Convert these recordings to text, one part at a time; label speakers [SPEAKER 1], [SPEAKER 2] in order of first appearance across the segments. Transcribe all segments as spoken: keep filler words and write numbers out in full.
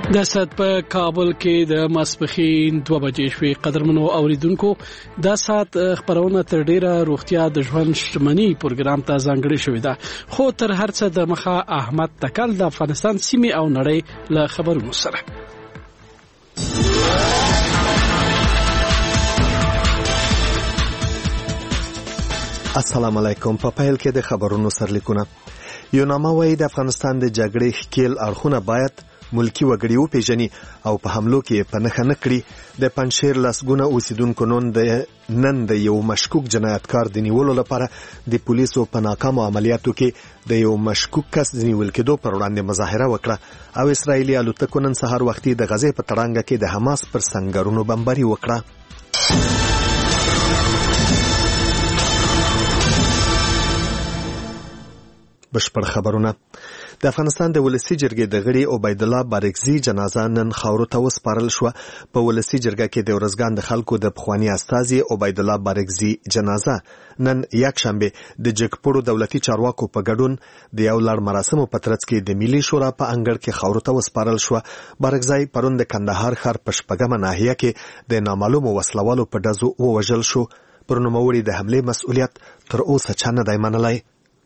[SPEAKER 1] د سات په کابل کې د ماسپخین دوه بجې شوې. قدرمنو اوریدونکو دا سات خبرونه تر ډیره روغتیا د ژوند شتمنۍ پروګرام ته ځانګړې شوې ده، خو تر هر څه د مخه احمد تکل د افغانستان سیمې او نړۍ له خبرونو سره.
[SPEAKER 2] السلام علیکم. په پیل کې د خبرونو سرلیکونه. یوناما وايي د افغانستان د جګړې ښکیل اړخونه باید ملکی وګړي وپیژني او په حملو کې په نښه نه کړي. د پنجشیر لسګونه اوسیدونکو نن د نن د یو مشکوک جنایتکار د نیولو لپاره د پولیسو په ناکامو عملیاتو کې د یو مشکوک کس د نیول کېدو پر وړاندې مظاهره وکړه او اسرایلی الوتکو نن سهار وختي د غزې په تړانګه کې د حماس پر سنگرونو بمباري وکړه. بشپړ خبرونه. د افغانستان د ولسی جرګې د غړي عبید الله بارکزي جنازه نن خاورو ته وسپارل شو. په ولسی جرګه کې د ورځګان د خلکو د پخوانی استازي عبید الله بارکزي جنازه نن یک شنبه د جګپړو دولتي چارواکو په ګډون د یو لړ مراسمو په ترڅ کې د ملي شورا په انګړ کې خاورو ته وسپارل شو. بارکزي پرون د کندهار ښار په شپږمه ناحیه کې د نامعلومو وسلوالو په ډزو ووژل شو. پر نوموړي د حمله مسؤلیت تر اوسه چا نه دی منلی.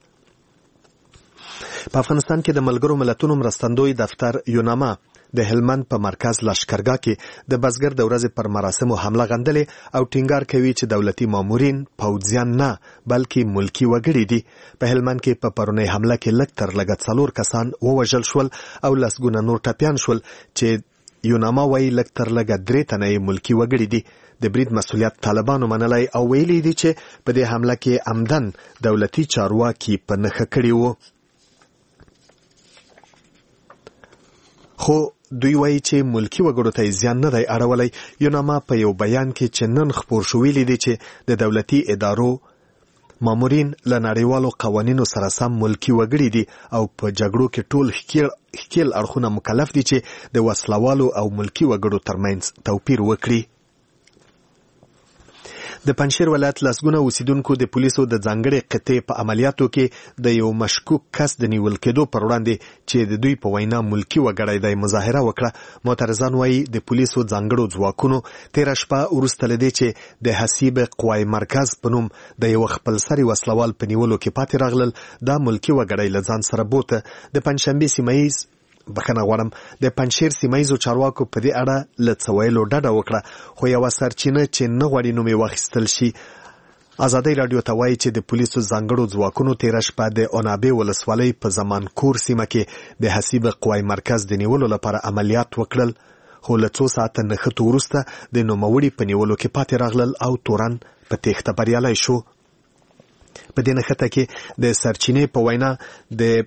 [SPEAKER 2] په افغانستان کې د ملګرو ملتونو مرستندوی دفتر یوناما د هلمند په مرکز لشکرګاه کې د بزګر د ورځې پر مراسمو حمله غندلې او ټینګار کوي چې دولتي مامورین پوځیان نه بلکې ملکی وګړي دي. په هلمند کې په پرونی حمله کې لږ تر لږه څلور کسان ووژل شول او لسګونه نور ټپیان شول چې یوناما وايي لږ تر لږه درې تنه ملکی وګړي دي. د برید مسؤلیت طالبانو منلی او ویلي دي چې په دې حمله کې عمدن دولتي چارواکي په نښه کړي وو. خو دوی وایي چې ملکی وګړو ته زیان نه دی اړولی. یوناما په یو بیان کې چې نن خپور شو ویلي دي چې د دولتي ادارو مامورین له نړیوالو قوانینو سره سم ملکی وګړي دي او په جګړو کې ټول ښکیل اړخونه مکلف دي چې د وسلوالو او ملکی وګړو ترمنځ توپیر وکړي. د پنجشیر ولایت لسګونه اوسیدونکو د پولیسو د ځانګړي قطعې په عملیاتو کې د یو مشکوک کس د نیول کېدو پر وړاندې چې د دوی په وینا ملکی وګړی دی مظاهره وکړه. معترضان وایي د پولیسو ځانګړو ځواکونو تېره شپه وروسته له دې چې د حسیب قوای مرکز په نوم د یو خپلسري وسلوال په نیولو کې پاتې راغلل دا ملکی وګړی له ځان سره بوته. د پنجشنبې سیمه ییز بخنه غواړم د پنجشیر سیمایزو چارواکو په دې اړه له څه ویلو ډډه وکړه خو یوه سرچینه چې نه غواړي نوم یې واخیستل شي ازادۍ راډیو ته وایي چې د پولیسو ځانګړو ځواکونو تېره شپه د اونابې ولسوالۍ په زمانکور سیمه کې د حسیب قوای مرکز د نیولو لپاره عملیات وکړل خو له څو ساعته نښتو وروسته د نوموړي په نیولو کې پاتې راغلل او تورن په تېښته بریالی شو. په دې نښته کې د سرچینې په وینا د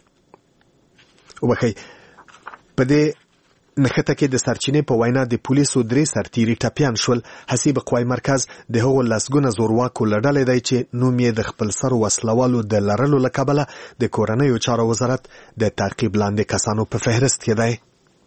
[SPEAKER 2] وخی په دې نښته کې د سرچینې په وینا د پولیسو درې سرتیري ټپیان شول. حسیب قوای مرکز د هغو لسګونه زورواکو له ډلې دی چې نوم یې د خپلسرو وسلوالو د لرلو له کبله د کورنیو چارو وزارت د تعقیب لاندې کسانو په فهرست کې دی.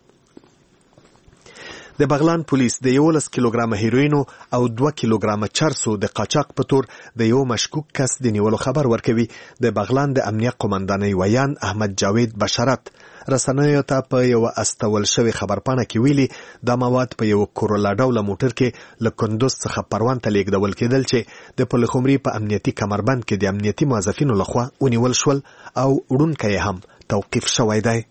[SPEAKER 2] د بغلان پولیس د یولس کیلوګرامه هیروینو او دوه کیلوګرامه چرسو د قاچاق په تور د یو مشکوک کس د نیولو خبر ورکوي. د بغلان د امنیه قومندانۍ ویان احمد جاوید بشارت رسنیو ته په یو استول شوی خبرپاڼه کې ویلي دا مواد په یو کورولا ډوله موټر کې له کندوز څخه پروان ته لیږدول کېدل چې د پلخمري په امنیتي کمربند کې د امنیتي موظفینو لخوا ونیول شول او وړونکی یې هم توقیف شوی دی.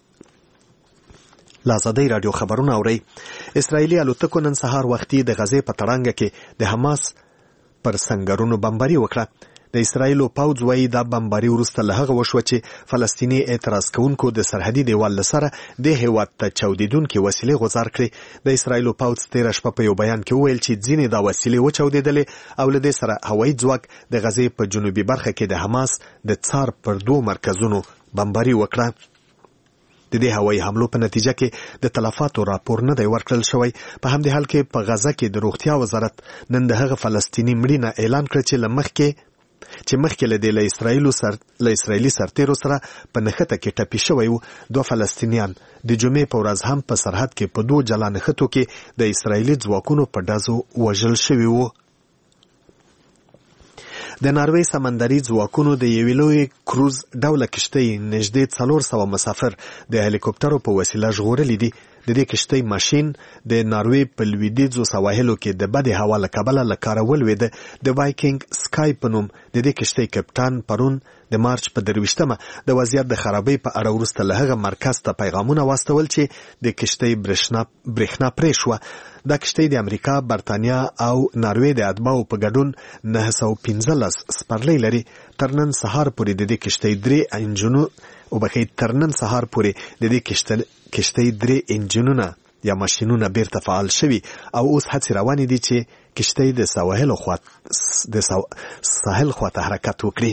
[SPEAKER 2] لازادۍ راډیو خبرونه اورئ. اسرایلی الوتکو نن سهار وختي د غزې په تړانګه کې د حماس پر سنگرونو بمباري وکړه. د اسرایلو پوځ وایي دا بمباري وروسته له هغه وشوه چې فلسطیني اعتراض کوونکو د سرحدي دیوال له سره د هېواد ته چاودېدونکې وسیلې غوځار کړې. د اسرایلو پوځ تېره شپه په یو بیان کې وویل چې ځینې دا وسیلې وچاودېدلې او له دې سره هوایي ځواک د غزې په جنوبي برخه کې د حماس د څار پر دوو مرکزونو بمباري وکړه. د دې هوایي حملو په نتیجه کې د تلفاتو راپور نه دی ورکړل شوی. په همدې حال کې په غزه کې د روغتیا وزارت نن د هغه فلسطیني مړینه اعلان کړ چې له مخکې چې مخکې له دې له اسرایلو سر له اسرایلي سرتیرو سره په نښته کې ټپي شوی وو. دوه فلسطینیان د جمعې په ورځ هم په سرحد کې په دوه جلا نښتو کې د اسرایلي ځواکونو په ډزو وژل شوي وو. د ناروې سمندري ځواکونو د یوې لویې کروز ډوله کشتۍ نږدې څلور سوه مسافر د هلیکوپټرو په وسیله ژغورلي دي. د دې کشتۍ ماشین د ناروې په لویدیځو سواحلو کې د بدې هوا له کبله له کاره ولوېده. د وایکینګ سکای په نوم د دې کشتۍ کپټان پرون د مارچ په درویشتمه د وضعیت د خرابۍ په اړه وروسته له هغه مرکز ته پیغامونه واستول چې د کشتۍ برېښنا پرې شوه. دا کشتۍ د امریکا، برتانیا او ناروې د اتباعو په ګډون نهه سوه پنځلس سپرلۍ لري. تر نن سهار پورې د دې کشتۍ درې انجنونو وبخښئ تر نن سهار پورې د دې کشتۍ درې انجنونه یا ماشینونه بیرته فعال شوي او اوس هڅې روانې دي چې کشتۍ د سواحل خوا د ساحل خواته حرکت وکړي.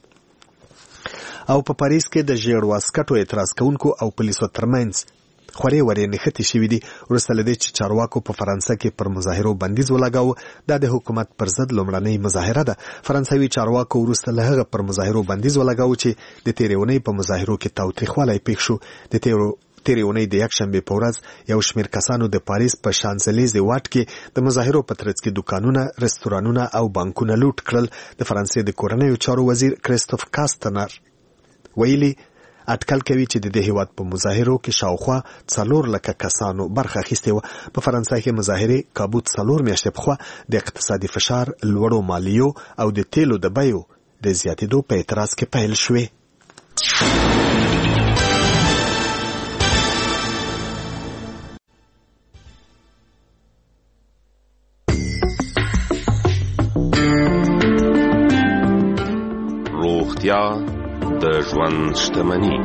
[SPEAKER 2] او په پاریس کې د ژیړ واسکټو اعتراض کوونکو او پولیسو ترمنځ خورې ورې نښتې شوي دي وروسته له دې چې چارواکو په فرانسه کې پر مظاهرو بندیز ولګاوه. دا د حکومت پر ضد لومړنۍ مظاهره ده. فرانسوي چارواکو وروسته له هغه پر مظاهرو بندیز ولګاوه چې د تېرې اونۍ په مظاهرو کې تاوتریخوالی پېښ شو. د تېرو تېرې اونۍ د یکشنبې په ورځ یو شمېر کسانو د پاریس په شانزلیزې واټ کې د مظاهرو په ترڅ کې دوکانونه، رستورانونه او بانکونه لوټ کړل. د فرانسې د کورنیو چارو وزیر کریستوف کاستنر ویلي اټکل کوي چې د دې هیواد په مظاهرو کې شاوخوا څلور لکه کسانو برخه اخیستې وه. په فرانسه کې مظاهرې کابو څلور میاشتې پخوا د اقتصادي فشار، لوړو مالیو او د تیلو د بیو د زیاتېدو په اعتراض کې پیل شوې.
[SPEAKER 3] روغتیا د ژوند شتمني.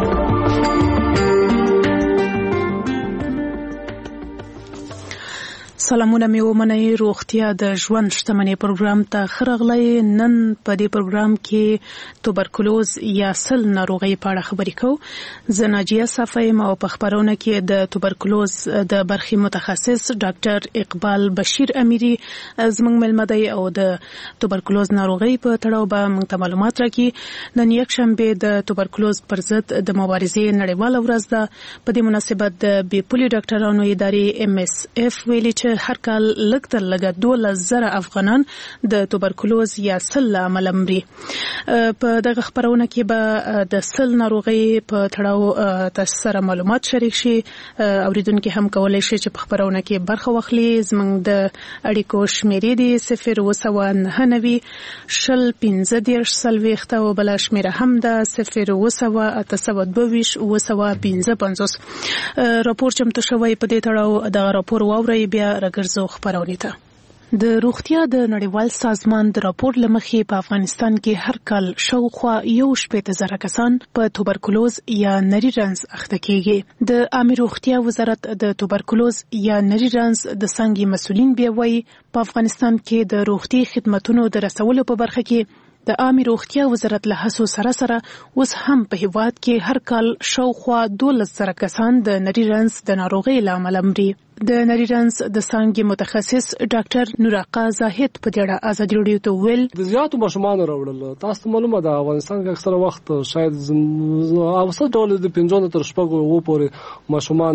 [SPEAKER 4] سلامونه مې ومنئ. روغتیا د ژوند شتمنۍ پروګرام ته ښه راغلی. نن په دې پروګرام کې توبرکلوز یا سل ناروغۍ په اړه خبرې کوو. زه ناجیه صافی یم او په خپرونه کې د توبرکلوز د برخې متخصص ډاکټر اقبال بشیر امیری زموږ مېلمه دی او د توبرکلوز ناروغۍ په تړاو به موږ ته معلومات راکړي. نن یکشنبې د توبرکلوز پر ضد د مبارزې نړیواله ورځ ده. په دې مناسبت د بې پولې ډاکټرانو ادارې ایم اس اف ویلي چې هر کال لږ تر لږه دولس زره افغانان د توبرکلوز یا سل له امله مري. په دغه خپرونه کې به د سل ناروغۍ په تړاو تاسو سره معلومات شریک شي. اوریدونکي هم کولی شي چې په خپرونه کې برخه واخلي. زموږ د اړیکو شمیرې دي صفر اووه سوه نهه نوي شل پنځه دېرش څلوېښت او بله شمیره هم ده صفر اووه سوه اته سوه دوه ویشت اووه سوه پنځه پنځوس. راپور چمتو شوی په دې تړاو دغه راپور واورئ بیا راګرځو خپرونې ته. د روغتیا د نړیوال سازمان د راپور له مخې په افغانستان کې هر کال شاوخوا یو شپېته زره کسان په توبرکلوز یا نري رنځ اخته کېږي. د عامه روغتیا وزارت د توبرکلوز یا نري رنځ د څانګې مسؤلین بیا وایي په افغانستان کې د روغتي خدماتو د رسولو په برخه کې د عامه روغتیا وزارت له هڅو سره سره اوس هم په هیواد کې هر کال شاوخوا دولس زره کسان د نري رنځ د ناروغۍ له امله مري. د نري رنځ د څانګې متخصص ډاکټر نوراقا زاهد په دې اړه ازادي راډیو ته وویل
[SPEAKER 5] د زیاتو ماشومانو راوړل. تاسو معلومه ده افغانستان کې اکثره وخت شاید اوسط ډول د پنځه تر شپږو و پورې ماشومان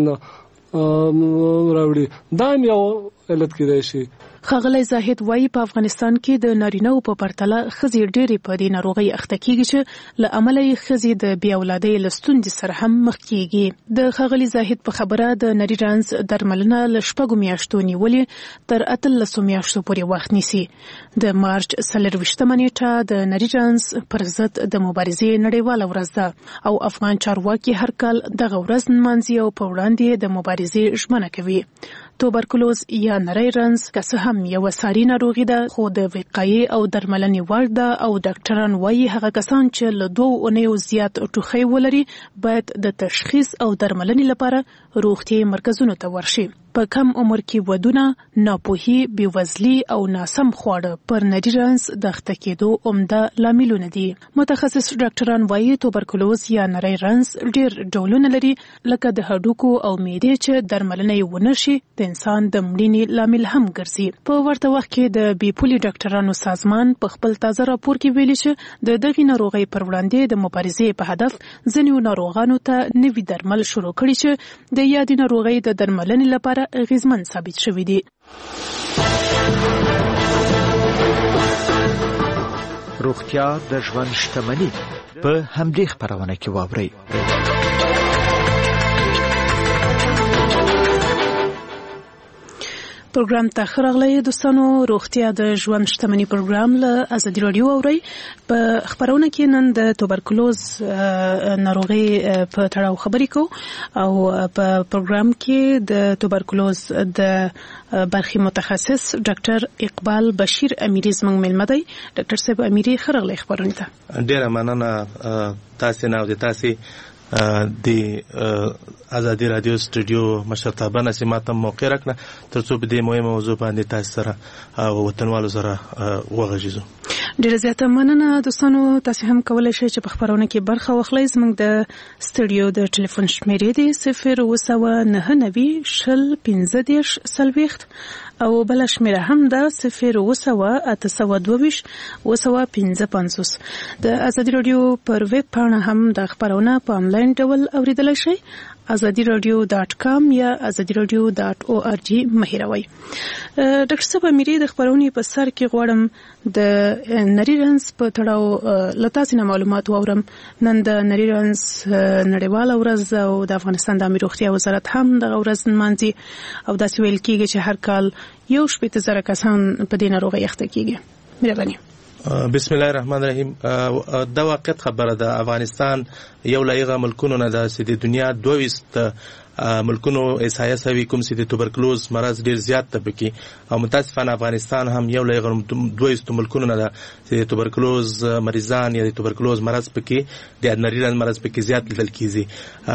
[SPEAKER 5] راوړي. دا یو علت کېدای شي.
[SPEAKER 4] ښاغلی زاهد وایي په افغانستان کې د نارینه‌و په پرتله ښځې ډېرې په دې ناروغۍ اخته کېږي چې له امله یې ښځې د بې اولادۍ له ستونزې سره هم مخ کېږي. د ښاغلي زاهد په خبره د نري رنځ درملنه له شپږو میاشتو نیولې تر اتلسو میاشتو پورې وخت نیسي. د مارچ څلرویشتمه نیټه د نري رنځ پر ضد د مبارزې نړیواله ورځ ده او افغان چارواکي هر کال دغه ورځ نمانځي او په وړاندې د مبارزې ژمنه کوي. توبرکلوز یا نری رنځ که څه هم یوه ساري ناروغي ده خو د وقایې او درملنې وړ ده او ډاکټران وایي هغه کسان چې له دوو اونیو زیات ټوخی ولري باید د تشخیص او درملنې لپاره روغتیايي مرکزونو ته ورشي. په کم عمر کې ودونه، ناپوهي، بېوزلي او ناسم خواړه پر نري رنځ د اخته کېدو عمده لاملونه دي. متخصص ډاکټران وایي توبرکلوز یا نری رنځ ډېر ډولونه لري لکه د هډوکو او معدې چې درملنه یې ونه شي د انسان د مړینې لامل هم ګرځي. په ورته وخت کې د بې پولې ډاکټرانو سازمان په خپل تازه راپور کې ویلي چې د دغې ناروغۍ پر وړاندې د مبارزې په هدف ځینې ناروغانو ته نوي درمل شروع کړي چې د یادې ناروغۍ د درملنې لپاره اغیزمن ثابت شوي دي.
[SPEAKER 6] روغتیا د ژوند شتمني په همدې خبرونه کې واورئ.
[SPEAKER 4] پروګرام ته خراغلی دوستانو، روغتیا د ژوند شتمني پروګرام له ازادي رادیو اوري. په خبرونه کې نن د توبرکلوز ناروغي په تړاو خبرې کوو او په پروګرام کې د توبرکلوز د برخي متخصص ډاکټر اقبال بشیر امیری زموږ مېلمه دی. ډاکټر صاحب امیری خراغلی خبرونه ته
[SPEAKER 7] ډیره مننه تاسو نه او د تاسو د ازادي رادیو سټوډیو مشرتابه نسیمات موقع راکړه ترڅو په دې مهمه موضوع باندې تاسو سره او وطنوالو سره وغږیږو.
[SPEAKER 4] ډیره زیاته مننه دوستانو. تاسو هم کولای شئ چې په خبرونه کې برخه واخلئ. زموږ د سټوډیو د ټلیفون شمیرې دی صفر اوسه نهه نوي شل پنځه دېرش څلوېښت او بل شمیره هم ده صفر اوسه اته سوه دوه ویشت اوسه پنځه پنځوس. د ازادي رادیو پر ویب پاڼه هم د خبرونه په انلاین ډول اوریدلای شئ. ازادي رادیو ډاټ کام یا ازادي رادیو ډاټ او ار جی مهیروي. ډاکټر صاحب امیری د خبرونې په سر کې غواړم د نری رنځ په تړاو له تاسو نه معلومات واورم. نن د نری رنځ نړیواله ورځ او د افغانستان د عامه روغتیا وزارت هم دغه ورځ نمانځي او داسې ویل کېږي چې هر کال یو شپېته زره کسان په دې ناروغۍ اخته کېږي. مهرباني.
[SPEAKER 7] بسم الله الرحمن الرحیم. دا واقعیت خبره ده. افغانستان یو لایغه ملکونو نه ده چې د دنیا دوه ویشت ملکونو احصایه سوي کوم چې د توبرکلوز مرض ډیر زیات ته پکې او متاسفانه افغانستان هم یو لایغه دوه ویشت ملکونو نه ده چې د توبرکلوز مریضان یا د توبرکلوز مرض پکې د نری رنځ مرض پکې زیات لیدل کیږي.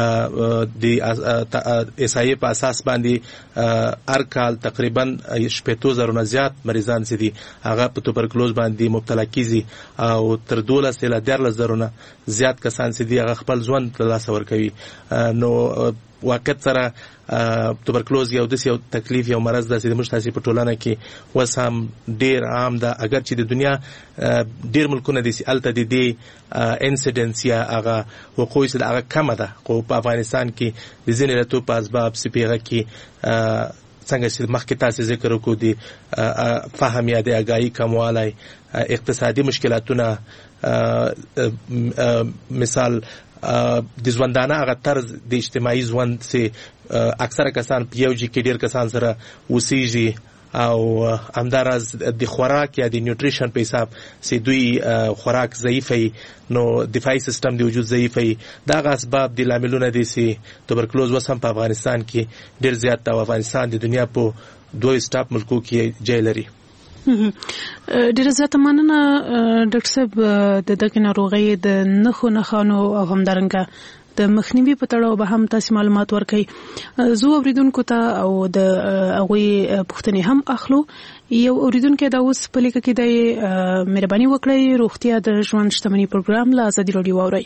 [SPEAKER 7] د احصایه په اساس باندې هر کال تقریبا شپږ زره نه زیات مریضان چې دي هغه په توبرکلوز باندې مبتلا کیږي او تر دولس الی دیارلس زره نه زیات کسان چې دي هغه خپل ژوند له لاسه ورکوي. نو واقعیت سره توبرکلوز یو د یو تکلیف یو مرض د سیده مشتاسي په ټولنه کې وسام ډیر عام ده. اگر چې د دنیا ډیر ملکونه دي الته د دې انسیډنس یا هغه وقوع چې هغه کم ده، خو په افغانستان کې د ځینې راتو په اسباب سپیغه کې څنګه چې مخکې تاسو ذکر وکړو د فهم یا د اگاهی کموالی، اقتصادي مشکلاتونه، مثال د ژوندانه هغه طرز د اجتماعي ژوند چې اکثره کسان په یو ځای کې ډیر کسان سره اوسېږي او همداراز د خوراک یا د نیوټریشن په حساب چې دوی خوراک ضعیفي، نو دفاعي سیستم د وجود ضعیفي. دا غ اسباب د لاملونه دي چې توبرکلوز وسم په افغانستان کې ډیر زیات او افغانستان د دنیا په دوه سټاپ ملکو کې ځای لري.
[SPEAKER 4] ډیره زیاته مننه ډاکټر صاحب. د دغه ناروغۍ د نښو نښانو او همدارنګه د مخنیوي په تړاو به هم تاسو معلومات ورکړئ. زه اوریدونکو ته او د هغوی پوښتنې هم اخلو. یو اوریدونکو دا اوس په لیکه کې د مهرباني وکړئ روغتیا د ژوند شتمني پروګرام له ازادي رادیو اورئ.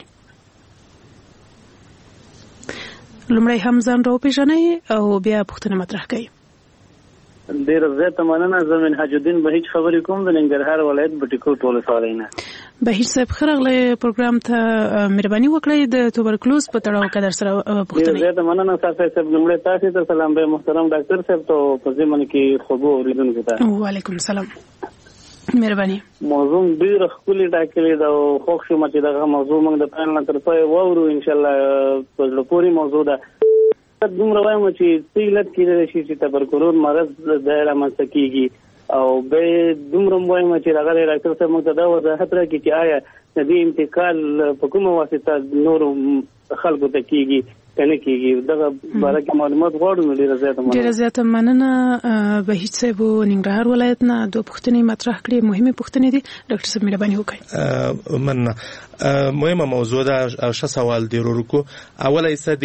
[SPEAKER 4] لومړی هم ځان راوپېژنئ او بیا پوښتنه مطرح کړئ.
[SPEAKER 8] ډیر زیاته مننه. زه منهاج الدین بهیج خبرې کوم د ننګرهار ولایت بټیکوټ ولسوالۍ نه.
[SPEAKER 4] بهیج صاحب خراغله پروګرام ته مهرباني وکړئ د توبرکلوز په تړاو کې در سره پوښتنه.
[SPEAKER 8] ډیر زیاته مننه تاسو صاحب. لومړی تاسو ته سلام به محترم ډاکټر صاحب ته په ځمن کې خوب اوریدونکو ته
[SPEAKER 4] وعلیکم السلام. مهرباني.
[SPEAKER 8] موضوع ډیر خپل ډاکلې دا خو شوم چې دا موضوع موږ د پلان تر پای وورو ان شاء الله په لپوري موضوع ده. دومره وایم چې سیلت کېدل شي چې توبرکلوز مرض دایره منځ کېږي او به دومره وایم چې هغه ډاکټر صاحب موږ ته دا وضاحت راکړي چې آیا د دې انتقال په کومه واسطه نور خلکو ته کېږي کنه کېږي. دغه باره کې معلومات غواړو. ډیره زیاته مننه. ډیره
[SPEAKER 4] زیاته مننه بهیج صاحب. ننګرهار ولایت نه دوه پوښتنې مطرح کړې، مهمه پوښتنې دي. ډاکټر صاحب مهرباني وکړئ.
[SPEAKER 7] مننه. مهمه موضوع ده. ښه سوال دی ورکو. اوله یې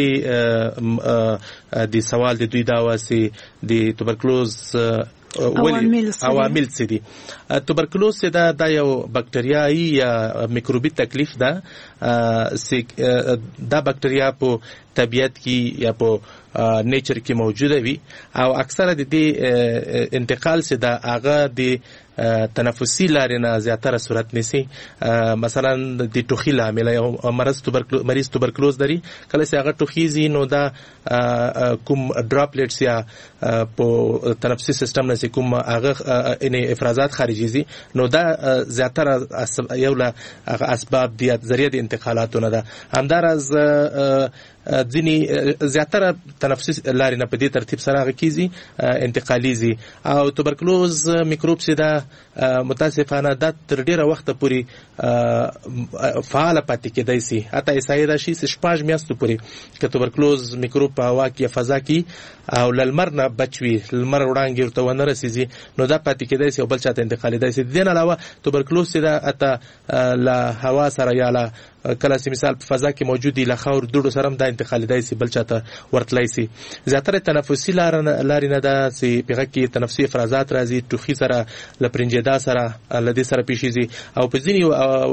[SPEAKER 7] د د سوال د دوی دا واسي د توبرکلوز
[SPEAKER 4] عوامل
[SPEAKER 7] څه دي. توبرکلوز دا د یو بکټریايي یا میکروبي تکلیف ده. دا بکټریا په طبیعت کې یا په نیچر کې موجوده وي او اکثره د دې انتقال څخه د هغه د تنفسي لارې نه زیاتره صورت نیسي. مثلا د ټوخي لامل یو مرض توبرکلوز مریض توبرکلوز لري، کله چې هغه ټوخیږي نو دا کوم ډراپلیټس یا په تنفسي سیستم نه کوم هغه ان افرازات خارجيږي نو دا زیاتره یو له اسباب دي ذریعہ د انتقالاتو نه ده. همدارز ځینی زیاتره تنفسي لارې نه په دې ترتیب سره غکیږي انتقالیږي او توبرکلوز میکروب سي دا متاسفانه د تر ډیره وخت پورې فعال پاتې کېدای شي، حتی ایسایدا شي شپږ میاشتو پورې ک توبرکلوز میکروب په هوا کې فضا کې او للمر نه بچوي، لمر وړاندې ورته ونه رسیږي نو دا پاتې کېدای شي او بل چاته انتقالیدای شي. دین علاوه توبرکلوز سي دا اته لا هوا سره یا لا کله چې مثال په فضا کې موجود دي لخور دوړو سره دا انتقالیدای شي بل چاته ورتلای شي. زیاتره تنفسي لارې نه ده چې په کې تنفسي افرازات راځي، ټوخي سره لپرنجدا سره لدې سره پیښیږي او په ځینی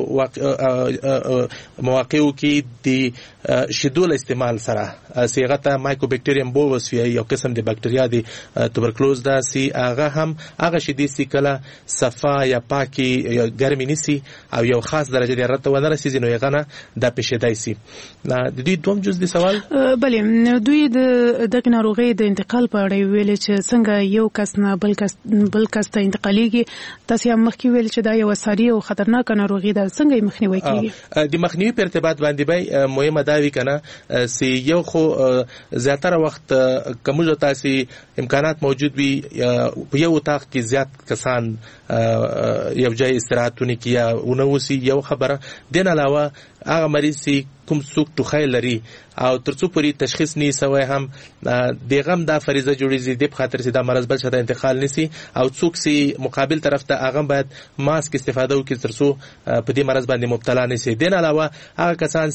[SPEAKER 7] مواقعو کې د شیدول استعمال سره صيغه ته مایکوبیکټیریم بووس یو قسم د بکټریا دی توبرکلوز دا سي هغه هم هغه شیدې سي کله صفا یا پاکي یا ګرمي نسی او یو خاص درجه د رته ونه رسیږي نو یغه دا پېښېدای شي. د دې دوم جز دی سوال
[SPEAKER 4] بلې دوی د دغه ناروغي د انتقال په اړه ویل چې څنګه یو کس نه بل کس بل کس ته انتقالېږي. تاسو هم مخکې ویل چې دا یو ساري او خطرناک ناروغي ده، څنګه مخنیوي کیږي؟ د
[SPEAKER 7] مخنیوي په ارتباط باندې به مهمه دا وی کنه چې یو خو زیاتره وخت کومه تاسو امکانات موجود وي په یو اتاق کې زیات کسان یو ځای استراحتونه کیه ونوسی یو خبره. دین علاوه هغه مریض چې کوم څوک ټوخی لري او ترڅو پوری تشخیص نه سوی هم د غم دا فریضه جوړیږي د خاطر چې دا مرض بل څه انتقال نسی او څوک چې مقابل طرف ته هغه باید ماسک استفاده وکړي ترڅو په دې مرض باندې مبتلا نسی. دین علاوه هغه کسان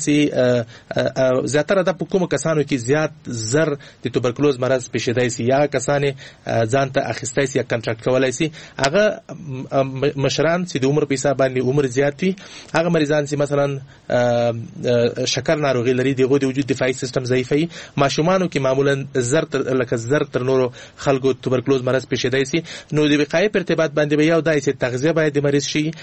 [SPEAKER 7] چې زیاتره د کوم کسانو کې زیات زر د توبرکلوز مرض پیښیدای شي یا کسان ځان ته اخیستای شي یا کنټراکټ کولای شي، هغه مشران چې د عمر په حساب باندې عمر زیات وي، هغه مریضان چې مثلا شکر ناروغي لري دغه د وجود دفاعي سیستم ضعیف وي، ماشومانو کې معمولا زر لکه زر تر نورو خلکو توبرکلوز مرض پیښیدای شي. نو د وقایې په ارتباط باندې به یو دای چې تغذیه باید د مریض شي،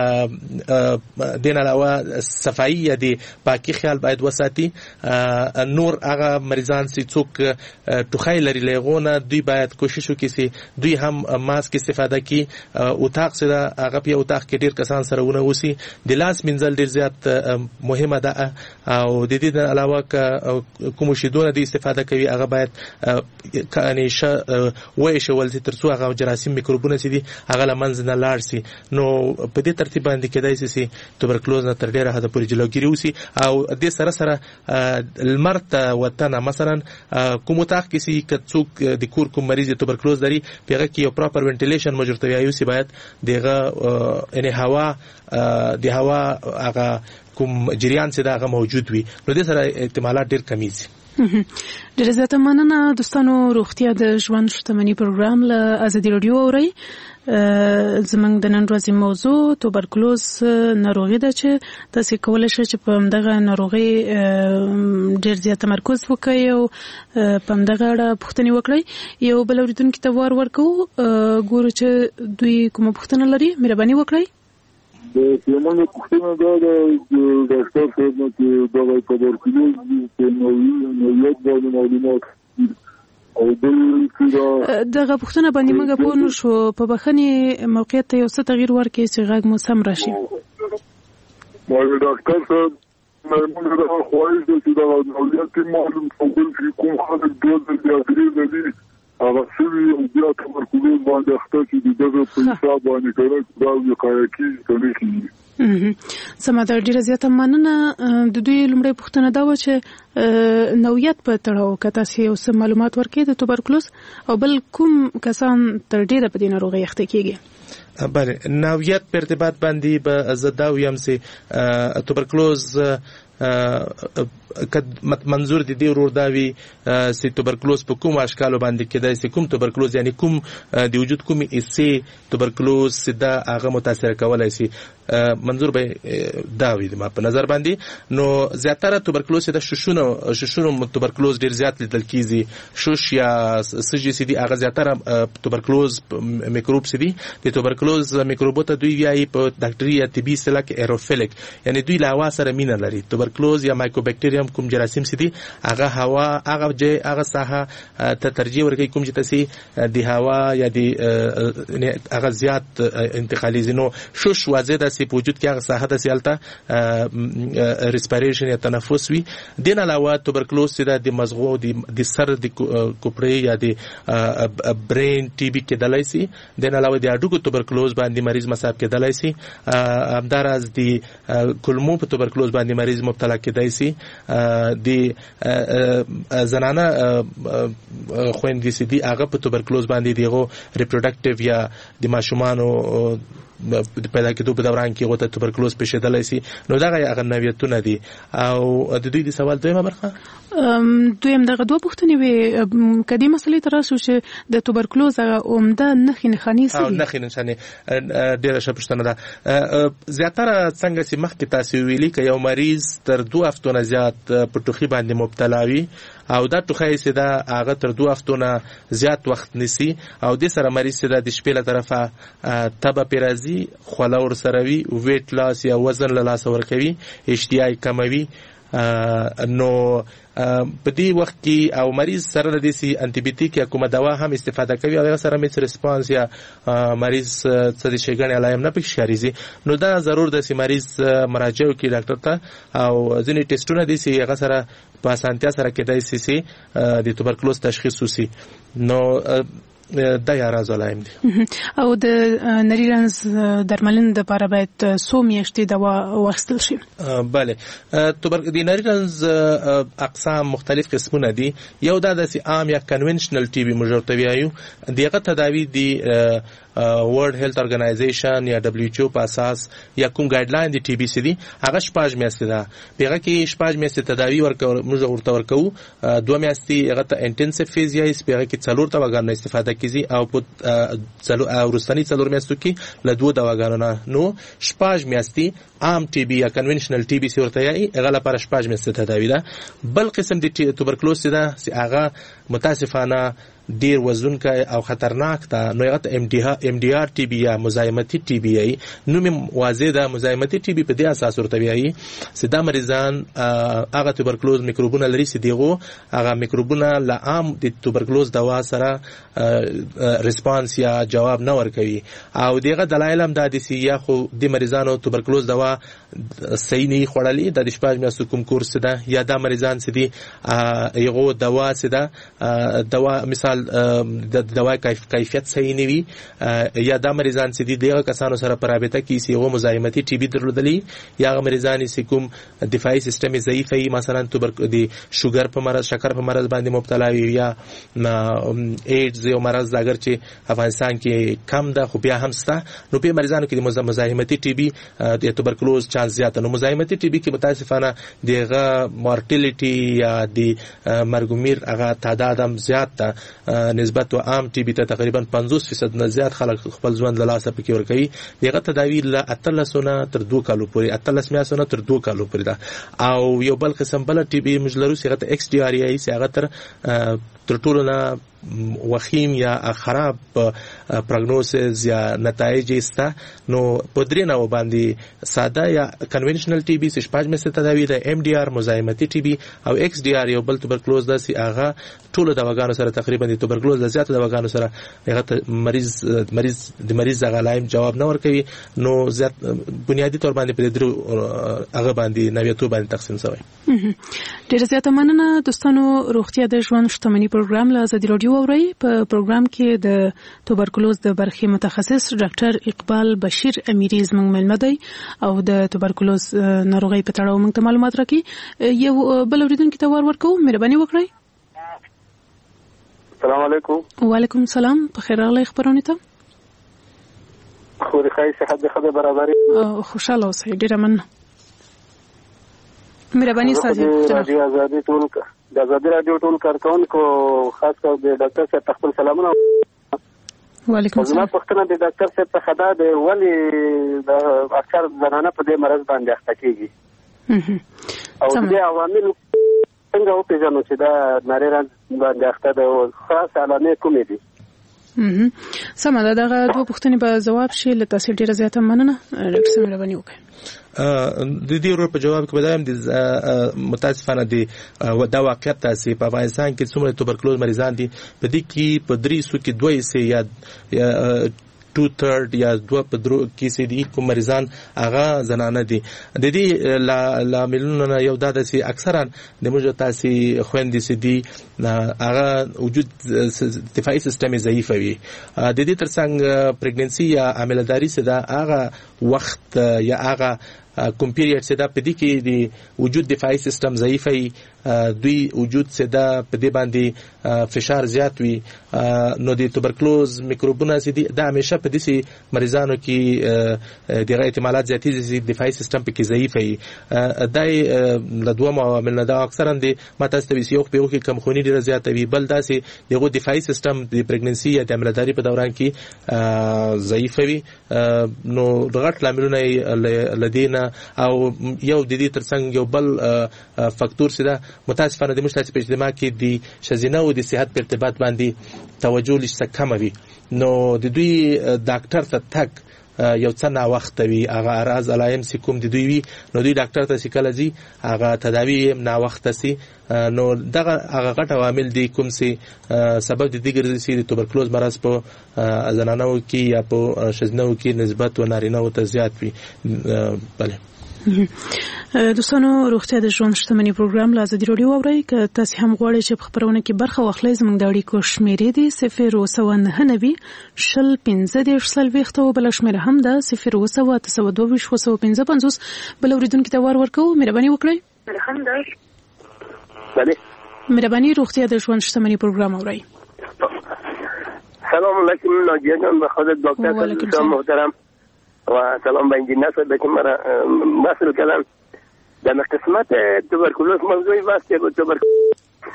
[SPEAKER 7] دین علاوه صفایي یا د پاکي خیال باید وساتي. نور هغه مریضان چې څوک ټوخی لري لغونه دوی باید کوشش وکړي چې دوی هم ماسک استفاده کړي. اتاق سره هغه په اتاق کې ډیر کسان سره ونه وسی، د لاس منځل ډیر زیات مهمه ده او د دې علاوه کوم شیدونه د استفاده کوي هغه باید کانه ش وای شول چې ترڅو هغه جراثیم میکروبونه چې دي هغه لمنځ نه لاړ شي. نو په دې ترتیب باندې کېدای شي توبرکلوز نه تر ډیره حد پورې جلوګیری وسی او د سره سره المرته وطن مثلا کوم اتاق کې چې کڅوک د کور کوم مریض توبرکلوز لري پیغه کې یو پراپر وینټیلیشن موجود وي او سی باید دغه ان هوا د هوا هغه کوم جریان چې دا موجود وي نو د سره احتمالات ډیر کمیږي.
[SPEAKER 4] ډیره زیاته مننه دوستانو. روغتیا د ژوند شتمنۍ پروګرام له ازادي رادیو اوري. زمونږ د نن ورځې موضوع توبرکلوز ناروغي ده چې تاسو کولای شئ چې په دغه ناروغي ډیر زیات تمرکز وکړئ او په دغه اړه پوښتنې وکړئ. یو بل اوریدونکو ته وار ورکو ګورو چې دوی کومه پوښتنه لري، مهرباني وکړئ.
[SPEAKER 9] د سیمونو پوښتنه دا د ډاکټر صاحب نه چې دغه توبرکلوز په نوعیت باندې معلومات او
[SPEAKER 4] دغه پوښتنه باندې موږ په نو شو په بخښنې موقعیت ته یو څه تغییر ورکړي چې غږ مو سم راشي.
[SPEAKER 9] وايي ډاکټر صاحب موږ دا خوایي چې دا نوعیت معلوم کوم چې کوم خلک دوه ځله دي هغه سوي او بیا توبرکلوز باندې اخته چې دغه په حساب باندې کوي دا وقایه کوي کوي.
[SPEAKER 4] سمادر ډیره زیاته مننه. د دوی لومړی پوښتنه دا و چې نوعیت په تړاو کته سي او سم معلومات ورکړي د توبرکلوز او بل کوم کسان تر ډیره په دې ناروغي اخته کیږي.
[SPEAKER 7] بله نوعیت په ارتباط باندې به زه دا ویم چې توبرکلوز منظور دي دی ورور دا وی چې توبرکلوز په کوم اشکالو باندې کېدای شي، کوم توبرکلوز یعنی کوم د وجود کوم حصے توبرکلوز سدا هغه متاثر کولای شي. منظور به دا وی ما په نظر باندې نو زیاتره توبرکلوز د ششونو ششونو توبرکلوز ډیر زیات لیدل کیږي. شوش یا سجی سي دي هغه زیاتره توبرکلوز میکروب سي دي. د توبرکلوز میکروبوت دوی ویایي په ډاکټري یا طبي اصطلاح کې ایروفیلیک، یعنی دوی له هوا سره مینه لري. توبرکلوز یا مایکوبیکټریم کوم جراثیم سي دي هغه هوا هغه ځای هغه ساحه ته ترجیح ورکوي کوم چې تاسو د هوا یا د هغه زیات انتقالي زینو شوش واضح د سی وجود کې هغه ساحه د سیالته ریسپیریشن یا تنفس وي. دین علاوه توبرکلوز سره د مزغو د سر د کوپړې یا د برین ټي بي کې دلای سي. دین علاوه د اډوکو توبرکلوز باندې مریض مصاب کې دلای سي. همدارس د کولمو په توبرکلوز باندې مریض مبتلا کېدای سي. د زنانه خويندې سي دي هغه په توبرکلوز باندې دیغه ریپروډکټیو یا د ماشومانو پیدا کېدو په دوران کې غوته توبرکلوز پیښیدلای سي. نو دا هغه نویتونه دي. او د دوی د سوال دویمه برخه
[SPEAKER 4] دویم دغه دوه پوښتنې وي کدي مسلې تر اوسه چې د توبرکلوز عمده نښې نښانې سي.
[SPEAKER 7] او نښې نښانې ډېره ښه پوښتنه ده. زیاتره څنګه چې مخکې تاسو ویلي که یو مریض تر دوه هفتو نه زیات په ټوخي باندې مبتلا وي او دا ټوخی چې دا هغه تر دوه هفتو نه زیات وخت نیسي او د سره مریض چې د شپې له طرفه تبه پیرازي خوله ور سره وي ویټ لاس یا وزن له لاسه ورکوي اشتهای کموي نو په دې وخت کې او مریض سره د سي انټي بیوټیک یا کومه دوا هم استفاده کوي او سره میڅ ریسپانس یا مریض څه دي شيګنې علایم نه پکې شاريزي. نو دا ضرور د سي مریض مراجعه کوي ډاکټر ته او ځینې ټیسټونه دي سي هغه سره په اسانتیا سره کېدای سي سي د توبرکلوز تشخیص وسی. نو دا یا راز علایم دي.
[SPEAKER 4] او د نریرنز درملنې لپاره باید څو میاشتې دوا واخیستل شي؟
[SPEAKER 7] بله توبر د نریرنز اقسام مختلف قسمونه دي. یو دا د عام یا کنونشنل ټي بي مجرتویایو دغه تداوی دي ورلد هیلث ارګنایزیشن یا دبليو ایچ او په اساس یا کوم ګایډلاین دی ټي بي سي دي هغه شپږ میاشتې ده. پیغه کې شپږ میاشتې تداوی ورکو موږ ورته ورکو. دوه میاشتې هغه ته انټنسیو فیز یا پیغه کې څلور تا وګڼه استفاده کیږي او په څلور ورستنی څلور میاشتو کې له دوه دواګانو نه نو شپږ میاشتې عام ټي بي یا کنونشنل ټي بي سي ورته یې هغه لپاره شپږ میاشتې تداوی ده. بل قسم دی توبرکلوز ده چې هغه متاسفانه ډیر وزنونکی او خطرناک ده. نو هغه ام ډي ام ډي ار ټي بي یا مزاحمتي ټي بي ای نوم واضح ده. مزاحمتي ټي بي په دې اساس ورته ویایي چې دا مریضان هغه توبرکلوز میکروبونه لري چې دیغه هغه میکروبونه له عام د توبرکلوز دوا سره ریسپانس یا جواب نه ورکوي او دغه دلایل هم د دي یا خو د مریضانو توبرکلوز دوا صحیح نه خړلې د شپږ میاشتو کوم کورس ده یا د مریضان چې دي یغه دوا چې ده دوا مثال د دوا کیفیت صحیح نه وي یا د مریضان چې دي دغه کسانو سره په رابطه کې سی یو مزاحمتي ټي بي درلودلی یا مریضان چې کوم دفاعي سیستم ضعیف وي مثلا توبرکلوز د شوګر په مرض شکر په مرض باندې مبتلا وي یا ایډز یو مرض اگر چې افغانستان کې کم ده خو بیا هم سته. نو په مریضانو کې د مزاحمتي ټي بي د توبرکلوز چانس زیات. نو مزاحمتي ټي بي کې متاسفانه دغه مورټیلیټي یا د مرګومیر هغه تعداد هم زیات ده نسبت او عام ټي بي ته تقریبا پنځوس فیصد نه زیات خلک خپل ژوند له لاسه پکې ورکوي. دغه تداوی له اتلسونه تر دوه کالو پورې اتلس میاشتونه تر دوه کالو پورې ده. او یو بل قسم بل ټي بي مجلرو سیغه ایکس ډي ار ای سیغه تر تر ټولو نه وخیم یا خراب پروګنوسز یا نتایج استا. نو په درې نو باندې ساده یا کنونشنل ټي بي شپږ میاشتې تداوی ده. ام ډي ار مزاحمتي ټي بي او ایکس ډي ار یو بل توبرکلوز ده چې هغه ټول دواګانو سره تقریبا د توبرکلوز د زیات دواګانو سره هغه مریض مریض د مریض غلایم جواب نه ورکوي. نو زیات بنیادی تور باندې په درو هغه باندې نویتو باندې تقسیم شوی.
[SPEAKER 4] ډیر زیاته مننه دوستانو. روغتیا د ژوند شتمنۍ پروګرام له ازادي رادیو اوري. په پروګرام کې د توبرکلوز د برخې متخصص ډاکټر اقبال بشیر امیری زموږ ملمه دی او د توبرکلوز ناروغي په اړه موږ ته معلومات راکړي. یو بل اوریدونکو ته ور ورکو مهرباني وکړئ.
[SPEAKER 8] السلام علیکم.
[SPEAKER 4] وعلیکم السلام. په خیر راغلی خبرونه ته.
[SPEAKER 8] خو د خیر صحت د خبره برابرۍ.
[SPEAKER 4] خوشاله اوسئ. ډیر مننه. مهرباني سازي
[SPEAKER 8] رادیو ازادي ټول د ازادي رادیو ټول کارکونکو خاص کر د ډاکټر صاحب تخپل سلامونه.
[SPEAKER 4] وعلیکم السلام.
[SPEAKER 8] زما پوښتنه د ډاکټر صاحب څخه دا د ولې د اکثر زنانه په دې مرض باندې اخته کیږي او د عوامل څنګه وپېژنو چې دا نری رنځ باندې اخته ده او خاص علامې کومې دي؟
[SPEAKER 4] سمه ده. دغه دوه پوښتنې به ځواب شي. له تاسو ډیره زیاته مننه ډاکټر صاحب، مهرباني وکړئ.
[SPEAKER 7] د دې ورو په جواب کې بدایم د متاسفانه دي دا واقعیت تاسو په افغانستان کې څومره توبرکلوز مریضان دي په دې کې په درې سو کې دوه سي یا two third یا دوه په درو کې سي دي کوم مریضان هغه زنانه دي. د دې لاملونه یو دا د سي اکثرا د موږ تاسو خويندې سي دي هغه وجود دفاعي سیستم ضعیف وي. د دې ترڅنګ پریګننسي یا حاملداري سي دا هغه وخت یا هغه کوم پیریډ سي دا په دې کې د وجود دفاعي سیستم ضعیف وي، دوی وجود سي دا په دې باندې فشار زیات وي. نو د توبرکلوز میکروبونه سي دا همیشه په دې مریضانو کې د احتمالات زیاتې دي دفاعي سیستم په کې ضعیف وي. دای له دوه عوامل نه دا اکثرا د ماتاستویس یو په کې کم خونی ډیره زیاته وي، بل دا سي دغه دفاعي سیستم د پریګننسي یا د حملداري په دوران کې ضعیف وي. نو دغه لاملونه لدینا او یو د دې ترڅنګ یو بل فاکتور سي دا متاسفانه د مشترک په اجتماع کې د شزینه او د صحت په ارتباط باندې توجه لږ کم وي. نو د دوی ډاکټر ته تک یو څه نا وخت وي، هغه اراز علایم سي کوم د دوی وي، نو دوی ډاکټر ته سیکل زی هغه تداوی نا وخت سي. نو دغه هغه غټ عوامل دي کوم سي سبب د دې ګرځي سي د توبرکلوز مرض په زنانو کې یا په شزنو کې نسبت و نارینه او ته زیات وي. بله
[SPEAKER 4] دوستانو، روغتیا د ژوند شتمنۍ پروګرام له ازادي راډیو اورئ. که تاسو هم غواړئ چې په خبرونه کې برخه واخلئ، زموږ د اړیکو شمیرې دي صفر اووه نهه نوي شل پنځه دېرش څلوېښت او بله شمیره هم ده صفر اووه اته سوه دوه ویشت اووه سوه پنځه پنځوس. بل اورېدونکي ته وار ورکوو. مهرباني وکړئ. مهرباني روغتیا د ژوند شتمنۍ پروګرام اورئ.
[SPEAKER 8] سلام علیکم ناجیه جان، به خود دکتر صاحب محترم و سلام به انجینر صاحب که مرا مسئول کردن در قسمت توبرکلوز موضوعی بست که توبرکلوز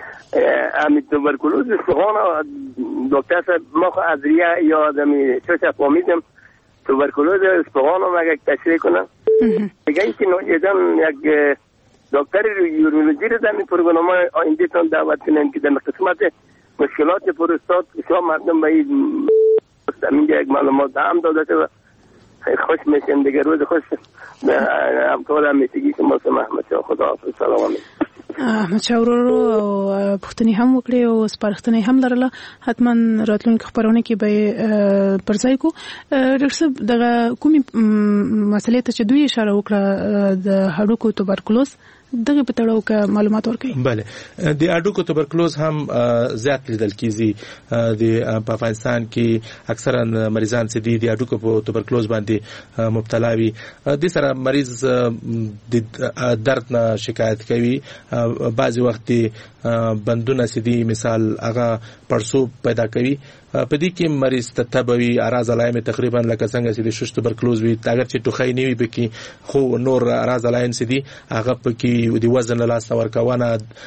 [SPEAKER 8] امی توبرکلوز استخوان دکتر صاحب ما خو ادریه یا آدمی چوش فهمیدم توبرکلوز استخوان رو مگه تشریح کنم دیگه اینکه ناجیه جان یک دکتر یورولوژی رو در این پروگرام آینده تان دعوت کنیم که در قسمت مشکلات پروستات شما مردم به این اینجا یک معلومات هم داده شده خوش میشن دیگه. روز خوش همکار همیشگی شما سم احمد شاه. خدا حافظ. سلام علیکم.
[SPEAKER 4] احمد شاه ورو پوښتنې هم وکړې او سپارښتنې هم لرله. حتما راتلونکي خبرونه کې به پر ځای کو. ډاکټر صاحب دغه کومې مسلې ته چې دوی اشاره وکړه د هډوکو توبرکلوز دغه په تړاو کې معلومات ورکړي؟ بله،
[SPEAKER 7] د هډوکو توبرکلوز هم زیات لیدل کیږي د افغانستان کې. اکثرا مریضان چې دي د هډوکو په توبرکلوز باندې مبتلا وي، د سره مریض د درد نه شکایت کوي. بعضی وخت بندونه چې دي مثال هغه پړسوب پیدا کوي. په دې کې مریض ته تبوي اراز علایم تقریبا لکه څنګه چې د شش توبرکلوز وي، اگر چې ټوخی نه وي بکی خو نور اراز علایم چې دي هغه پکې د وزن له لاس ورکوونه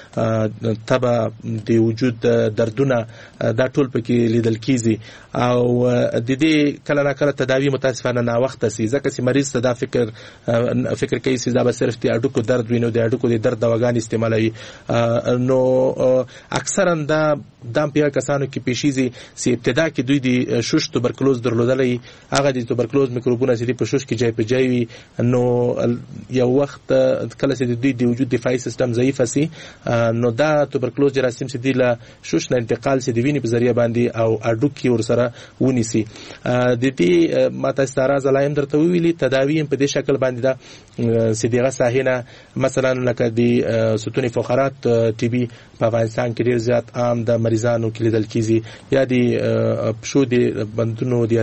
[SPEAKER 7] تبه د وجود دردونه دا ټول پکې لیدل کیږي. او د دې کله نه کله تداوی متاسفانه نا وخت سي، ځکه چې مریض ته دا فکر فکر کوي چې دا به صرف د هډوکو درد ویني، د هډوکو د درد دواګان استعمالوي. نو اکثرا دا دام په کسانو کې پیشيزي چې ابتدا کې دوی د شوش توبرکلوز درلودلې، هغه د توبرکلوز میکروبونه چې په شوش کې جای په جای وي. نو یو وخت کله چې دوی د وجود دفاعي سیستم ضعیف سي، نو دا توبرکلوز جراثیم چې د شوش نه انتقال سي د وینې په ذریعہ باندې او هډوکي ورسره ونیسي. د دې ماته استراز علایم درته ویلي تداوی په دې شکل باندې دا سیدغه صحینه مثلا لکه د ستون فقرات ټي بي په افغانستان کې ډیر زیات عام د مریضانو کې لیدل کیږي، یا د پښو د بندونو د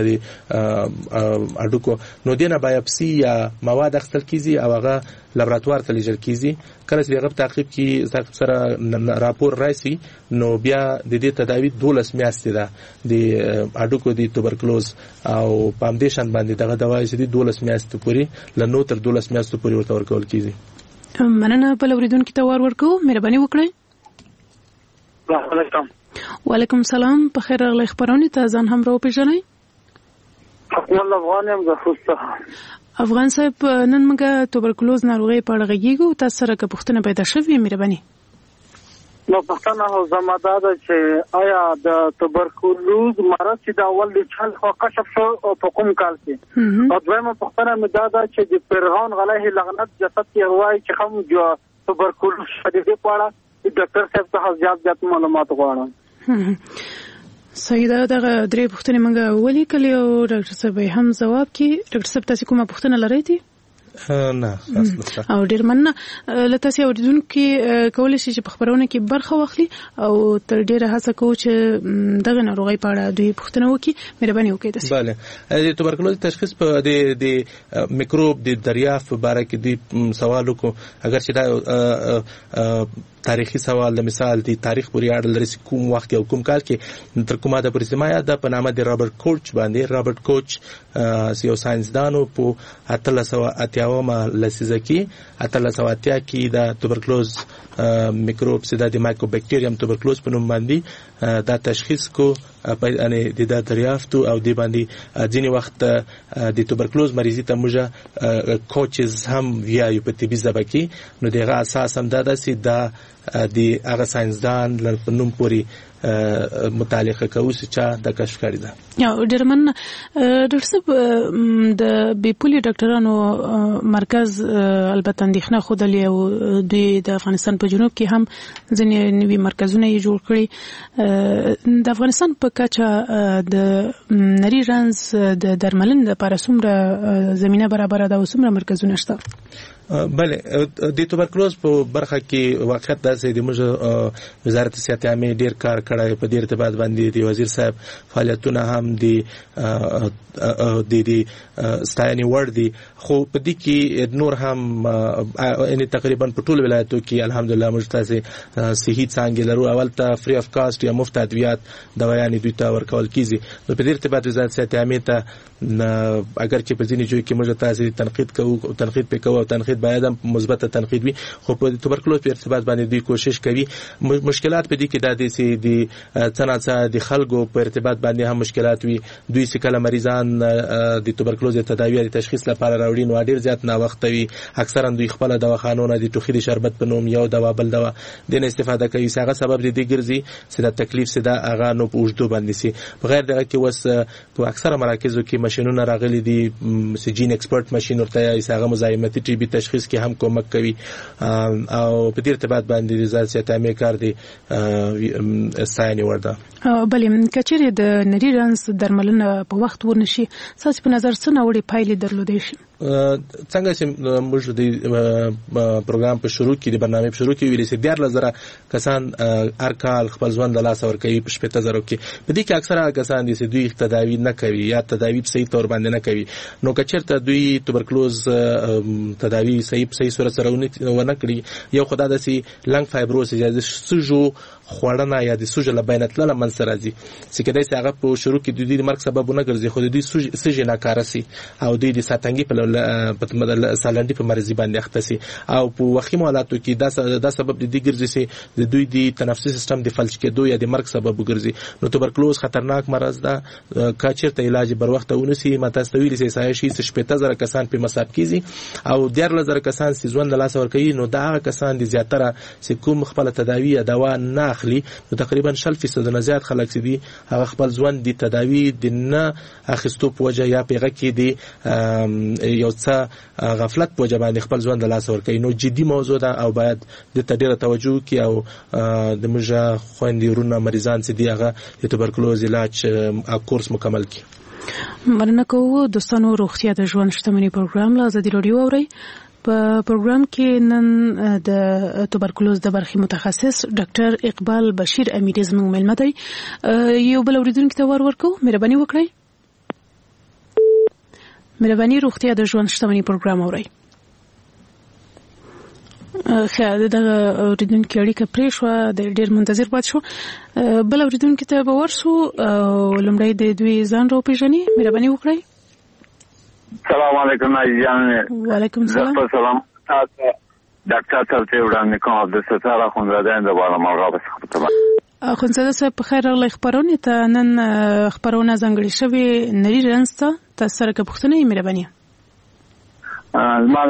[SPEAKER 7] هډوکو نو دینه بایوپسي یا مواد اخیستل کیږي او هغه لابراتوار ته لیږل کیږي. کله چې هغه تعقیب کې سره راپور راځي نو بیا د دې تداوی دولس میاشتې ده د هډوکو د توبرکلوز او پامدیشن باندې دغه دوايي چې د دولس میاشتې پورې ل نو تر دولس میاشتې پورې ورته ورکول کیږي.
[SPEAKER 4] مننه. بل اوریدونکو ته وار ورکو مهرباني وکړئ.
[SPEAKER 8] السلام علیکم.
[SPEAKER 4] وعلیکم السلام. په خیر راغلی خبرونه ته ځان هم راو پیژنئ.
[SPEAKER 8] اکمل افغان یم د خوسته.
[SPEAKER 4] افغان صاحب نن موږ توبرکلوز ناروغي په اړه غږیږو. تاسو سره که پوښتنه پیدا شوې مهرباني.
[SPEAKER 8] نو پښتنه زماده ده چې آیا د توبرکلوز مرض چې د اول د چل خو کشف شو په کوم کال کې؟ او دویمه پښتنه مې دا ده چې د فرعون علیه لعنت جسد کې وایي چې کوم جو توبرکلوز شدید پاړه د ډاکټر صاحب څخه زیات زیات معلومات غواړم. صحیح ده. دغه درې پوښتنې موږ ولیکلې او ډاکټر صاحب هم ځواب کړي. ډاکټر صاحب تاسو کومه پوښتنه لرئ دي؟
[SPEAKER 7] نه
[SPEAKER 4] او ډیر مننه. لته سي اوریدونکو کولای شي چې په خبرونه کې برخه واخلي او تر ډیره هڅه کوو چې دغه ناروغي په اړه دوی پوښتنه وکړي. مهرباني وکړئ تاسو.
[SPEAKER 7] bale د توبرکلوز تشخیص په د د میکروب د دریافت په اړه کې د سوال وکړو. اگر چې دا تاریخي سوال د مثال دی تاریخ پورې اړه لري کوم وخت او کوم کال کې تر کومه د پرسمایا د په نامه د رابرټ کوچ باندې رابرټ کوچ سیو ساينسدانو په اتلس سو اتیاومه لسیزه کې اتلس سو اتیا کې د توبرکلوز میکروب سدا د مایکوبیکټیریم توبرکلوز په نوم باندې دا تشخیص کو په ان د دریافت او د باندې ځینی وخت د توبرکلوز مریضی ته موږ کوچز هم ویایو په طبي ژبه کې. نو دغه اساس هم دا د سي دا د هغه ساينسدان لنوم پوری متعلقه کوي چې د کشف کړی ده.
[SPEAKER 4] یا ډیرمن ډاکټر صاحب د بیپولي ډاکټرانو مرکز البته اندېښنه خوده او د افغانستان په جنوب کې هم ځینې نوي مرکزونه یې جوړ کړي. د افغانستان په کچه د نری رنز د درملنې لپاره څومره زمينه برابر ده او څومره مرکزونه شته؟
[SPEAKER 7] بله د توبرکلوز په برخه کې واقعیت داسې د موږ وزارت صحت عامه ډیر کار کړی په دې ارتباط باندې د وزیر صاحب فعالیتونه هم د د د ستاینې ور دي. خو په دې کې نور هم ان تقریبا په ټول ولایتو کې الحمدلله موږ تاسو صحي څنګه لرو. اول ته فری اف کاست یا مفت ادویات دوايان دوی ته ورکول کیږي. نو په دې ارتباط وزارت صحت عامه ته اگر چې په ځینې ځای کې موږ تاسو تنقید کوو او تنقید پکوو او تنقید باید هم مثبت تنقید وي. خو په توبرکلوز په ارتباط باندې دوی کوشش کوي. مشکلات په دې کې د دې سي د څنګه د خلکو په ارتباط باندې هم مشکلات وي. دوی چې کله مریضان د توبرکلوز تداوی او تشخیص لپاره راوړي نو ډیر زیات نا وخت وي. اکثرا دوی خپل دواخانونه د ټوخي د شربت په نوم یو دوا بل دوا د نه استفاده کوي. څنګه سبب دې ګرځي چې د تکلیف سدا اغا نو په وجود باندې سي. بغیر دغه کې وس په اکثره مراکزو کې ماشينونه راغلي دي سجین ایکسپرت ماشين ورته یې څنګه مزاحمتي ټي بي تشخیص کې هم کومک کوي او په دې ارتباط باندې وزارت صحت عامه کار دي ستاینې ورده.
[SPEAKER 4] بلې کچېره د نری رنز درملنه په وخت ورنشي تاسو په نظر څه نوړي پایلې درلودې شي؟
[SPEAKER 7] څنګه چې موږ د پروګرام په شروع کې د برنامه په شروع کې ویل چې ډیر لزره کسان هر کال خپل ځوان د لاس ور کوي په شپږ زره کې. په دې کې اکثره کسان دي چې دوی تداوی نه کوي یا تداوی په صحیح تور باندې نه کوي. نو کچرته دوی توبرکلوز تداوی صحیح صحیح صورت سره ونه کړي یو خدای داسي لنګ فایبروسیس یا د سوجو خوړنه یا د سوجو لبینت لاله منځ راځي چې کله چې هغه په شروع کې د دې مرګ سبب نه ګرځي خو د دې سوجو نه کارسي او د دې ساتنګي په په سالندې په مرزي باندې اختصي او په وخیمو حالاتو کې دا دا سبب د دې ګرځي چې د دوی د تنفسي سیستم د فلج کېدو یا د مرګ سبب ګرځي. نو توبرکلوز خطرناک مرض ده. کاچرته علاج بر وخت ونسی متاستویل سي سایه شي شپږ زره کسان په مصاب کیږي او ډیر لزر کسان سي ژوند د لاس ور کوي. نو دا کسان دي زیاتره چې کوم خپل تداوی دوا نه اخلي نو تقریبا شل فیصد نه زیات خلک چې دي هغه خپل ژوند د تداوی د نه اخستو په وجه یا پیغه کې دي یو څه غفلت په وجه باندې خپل ژوند د لاس ور کوي. نو جدي موضوع ده او باید د تډیره توجه کی او د موږ خويندې ورونه مریضان چې دي هغه د توبرکلوز علاج کورس مکمل کی.
[SPEAKER 4] مننه کوو دوستانو. روغتیا د ژوند شتمنۍ پروګرام له ازادي رادیو اوري. په پروګرام کې نن د توبرکلوز د برخې متخصص ډاکټر اقبال بشیر امیری زموږ ملمه دی. یو بل اوریدونکو ته ور ورکو مهرباني وکړئ. مهرباني روغتیا د ژوند شتمنۍ پروګرام اوري. خا د اوریدونکو اړیکه پرې شو د ډیر منتظر پات شو. بل اوریدونکو ته به ورسو لمړی د دوی ځان رو پیژني. مهرباني وکړئ.
[SPEAKER 8] السلام علیکم جان.
[SPEAKER 4] وعلیکم السلام.
[SPEAKER 8] سلام.
[SPEAKER 10] ډاکټر صاحب ته وړاندې کوم د ستاره خوندزاده د بالا مرغاب څخه
[SPEAKER 4] خوندزاده صاحب په خیر راغلی خبرونه ته نن خبرونه ځانګړي شوی نری رنسته تاسو سره که پوښتنه یې مهرباني
[SPEAKER 10] ما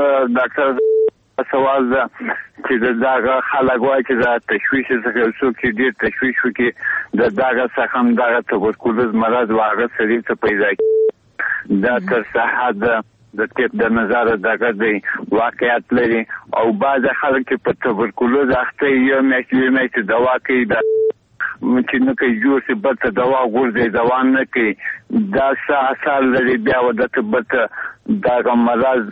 [SPEAKER 10] ډاکټر سوال ده چې دغه خلک وایي چې دا تشویش څخه څوک چې ډېر تشویش وکړي د دغه څخه هم دغه تبرکلوز مرض واغه سړي ته پیدا کېږي دا تر صحت د طب د نظر دغه دی واقعیت لري او بعض خلک چې په تبرکلوز اخته یو میاشت یو میاشت دوا کوي دا چې نه کوي جوړ شي بل ته دوا ورځي دوا نه کوي دا څه اثر لري بیا ودته بل ته دغه مرض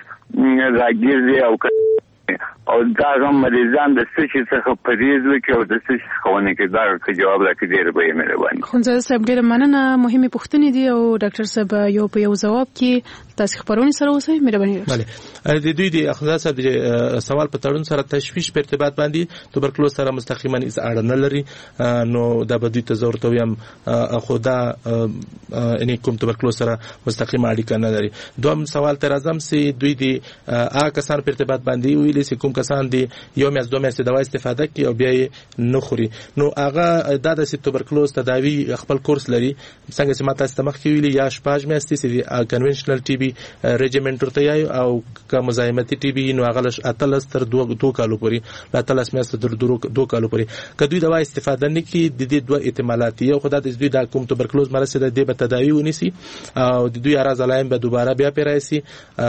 [SPEAKER 10] راګیږي او او دغه مریضان د څه څخه پریز وکړي او د څه څخه ونه کې دا جواب راکړي ډېر به مهرباني
[SPEAKER 4] خونزاده صاحب ډېر مننه مهمه پوښتنې دي او ډاکټر صاحب یو په یو جواب کې تاسو خبرونه سره اوسئ مهرباني
[SPEAKER 7] بله د دوی د خونزاده صاحب د سوال په تړون سره تشویش په ارتباط باندې توبرکلوز سره مستقیما هیڅ اړه نه لري نو دا به دوی ته ضرورت ویم خو دا ان کوم توبرکلوز سره مستقیما اړیکه نه لري دوم سوال تر اعظم سي دوی د هغه کسان په ارتباط باندې ویلي چې کوم کسان دي یو میاشت دوه میاشتې دوا استفاده کوي او بیا یې نه خوري نو هغه دا د توبرکلوز تداوی خپل کورس لري څنګه چې ماته استمخ کیویلی یا شپږ میاشتې چې کنونشنل ټي بي ریجیمنټ ورته یای او که مزاحمتي ټي بي نو هغه اتلس تر دوه کالو پورې لا اتلس میاشتې تر دوه کالو پورې که دوی دوا استفاده نه کوي د دې دوه احتمالات یو خدای د دوی د کوم توبرکلوز مرض د دې په تداوی ونیسي او د دوی اراز علایم به دوباره بیا پیرایسي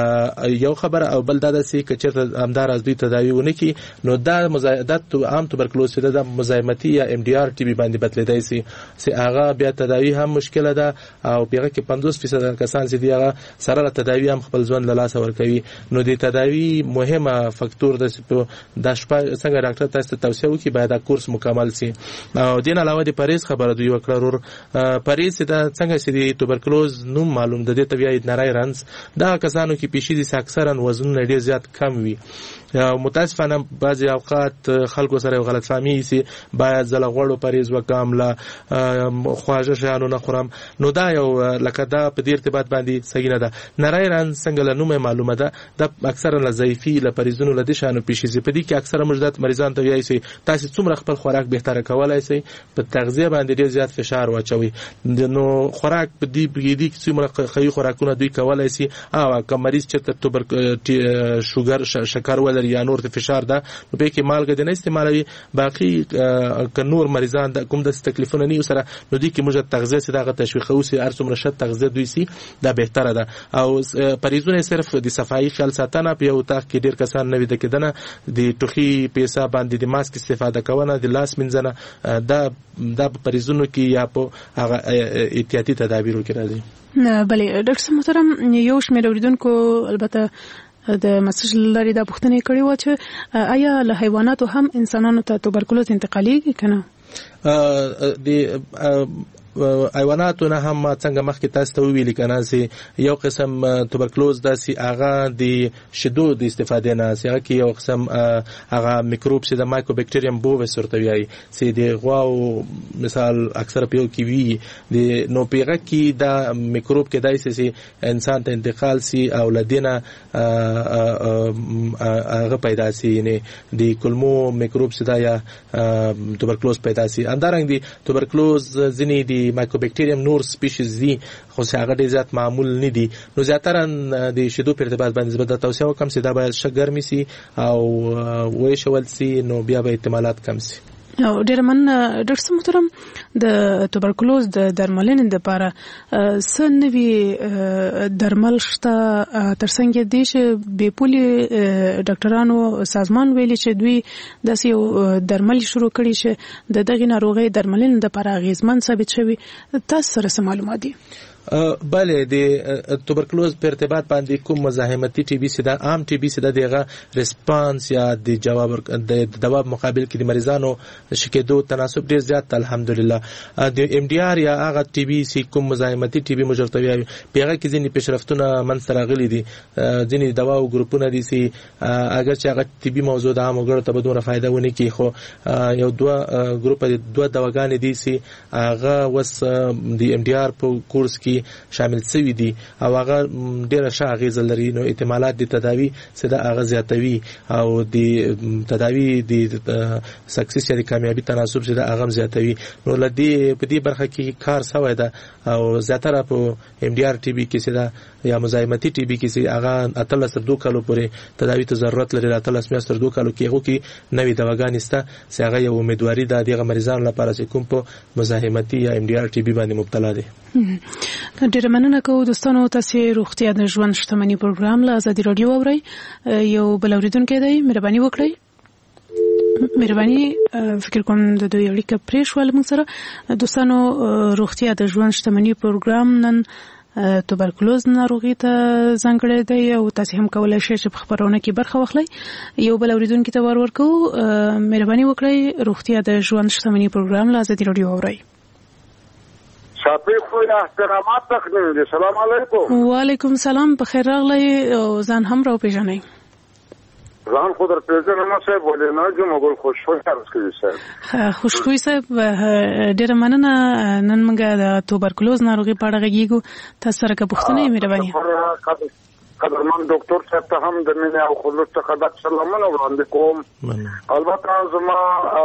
[SPEAKER 7] یو خبر او بل دا سي که چیرته همدار از دوی تداوی ونکي نو دا مزایدات عام توبرکلوز د مزاحمتي یا ام ډي ار ټي بي باندې بدلیدای سي چې هغه بیا تداوی هم مشکله ده او پیغه کې پنځوس فیصد کسان چې دی هغه سره تداوی هم خپل ځوان له لاس ورکوي نو د تداوی مهمه فاکتور د د شپه څنګه ډاکټر تاسو توصيه وکي باید دا کورس مکمل سي او دین علاوه د پریز خبره دوی وکړه پریز د څنګه چې د توبرکلوز نو معلوم د دې طبيعي نری رنس دا کسانو کې پیشي دي اکثرا وزن ډیر زیات کم وي متاسفانه بعضی اوقات خلکو سره غلط فهمي سي باید زله غوړو پریز وکم لا خواجه شانو نه خورم نو دا یو لکه دا په دې ارتباط باندې صحیح نه ده نری رن څنګه لنومه معلومه ده د اکثرا لزایفي ل پریزونو لدی شانو پیشي سي په دې کې اکثرا مجدد مریضان ته وایي سي تاسو څومره خپل خوراک بهتره کولای سي په تغذیه باندې ډیر زیات فشار واچوي نو خوراک په دې بګیدي چې څومره خي خوراکونه دوی کولای سي او کوم مریض چې توبر شوګر شکر ول یا نور د فشار ده نو به کې مالګه د نه استعمالوي باقي ک نور مریضان د کوم د تکلیفونه نه سره نو دي کې موږ تغذیه سي دغه تشویخوسي ارڅومره شت تغذیه دوی سي دا بهتره ده او پریزونه صرف د صفایي خیال ساتنه په یو تاخ کې ډیر کسان نه وي د کېدنه د ټوخي پیسه باندې د ماسک استفاده کوونه د لاس منځنه دا د پریزونو کې یا په هغه احتیاطي تدابیرو کې راځي
[SPEAKER 4] بله ډاکټر محترم یو شمېر اوریدونکو البته د مسج لري دا پوښتنه کړې و چې آیا له حیواناتو هم انسانانو ته توبرکلوز انتقاليږي کنه
[SPEAKER 7] د حیواناتو نه هم څنګه مخکې تاسو ته ویل کنه چې یو قسم توبرکلوز د سی اغا د شیدو د استفاده نه سی هغه یو قسم هغه میکروب چې د مایکوبیکټریم بووس ورته وایي چې د غواو مثال اکثر په یو کې وی د نو پیغه کې دا میکروب کې دای سي انسان ته انتقال سي او لدینه هغه پیدا سي نه د کلمو میکروب چې دا یا توبرکلوز پیدا سي اندرنګ د توبرکلوز ځنی د مایکوبیکټریم نور سپیشیز دي خو هغه ډیر زیات معمول نه دي نو زیاتره د شیدو په ارتباط باندې زبده توصيه وکم چې دا باید شګرمي سي او وې شول سي نو بیا به احتمالات کم سي
[SPEAKER 4] او ډیر من ډاکټر محترم د توبرکلوز د درملنې لپاره سنوي درمل شته ترڅنګ دي چې به پولي ډاکټرانو سازمان ویلي چې دوی د یو درمل شروع کړي چې د دغه ناروغي درملنې لپاره غیزمن ثابت شوی تاسو سره معلومات دي
[SPEAKER 7] بله د توبرکلوز په ارتباط باندې کوم مزاحمتي ټي بي سي دا عام ټي بي سي دغه ریسپانس یا د جواب د جواب مقابل کې د مریضانو شکیدو تناسب ډیر زیات الحمدلله د ام ډي ار یا هغه ټي بي سي کوم مزاحمتي ټي بي مجرتوي پیغه کې ځینې پیشرفتونه من سره غلي دي ځینې دوا او ګروپونه دي سي اگر چې هغه ټي بي موضوع د عام وګړو ته بدون فائدہ ونه کی خو یو دوه ګروپ دوه دواګانې دي سي هغه وس د ام ډي ار په کورس کې کې شامل شوی دي او هغه ډیره ښه اغیزه لري نو احتمالات د تداوی سره هغه زیاتوي او د تداوی د سکسس یا د کامیابی تناسب سره هغه زیاتوي نو لدی په دې برخه کې کار شوی ده او زیاتره په ام ډي ار ټي بي کې سره یا مزاحمتي ټي بي کې سره هغه اتلس تر دوه کالو پورې تداوی ته ضرورت لري اتلس میاشتې تر دوه کالو کې هغه کې نوې دواګانې سته چې هغه یو امیدواري ده دغه مریضانو لپاره چې کوم په مزاحمتي یا ام ډي ار ټي بي باندې مبتلا دي.
[SPEAKER 4] ډېر مننه کوم دوستانو تاسو روغتیا د ژوند شتمنۍ پروګرام له ازادي رادیو اورئ یو بل اوریدونکو دی مهرباني وکړئ مهرباني فکر کوم د دوی اړیکه پرې شول موږ سره دوستانو روغتیا د ژوند شتمنۍ پروګرام نن توبرکلوز ناروغي ته ځانګړی دی او تاسو هم کولای شئ چې په خبرونه کې برخه واخلئ یو بل اوریدونکو ته ور ورکو مهرباني وکړئ روغتیا د ژوند شتمنۍ پروګرام له ازادي رادیو اورئ.
[SPEAKER 11] شاپی خو احترامات تقدیم دي. سلام علیکم.
[SPEAKER 4] وعلیکم سلام په خیر راغلی او ځان هم راو پیژنئ.
[SPEAKER 11] ځان خو در پیژنم صاحب ولې نه جمع ګل خوشخوي تاسو کوي صاحب.
[SPEAKER 4] خوشخوي صاحب ډیره مننه نن موږ د توبرکلوز ناروغي په اړه غږیږو تاسو سره که پوښتنه یې مهرباني
[SPEAKER 11] قدرمن ډاکټر صاحب ته هم د مینې او خلوص څخه د سلامونه وړاندې کوم. البته زما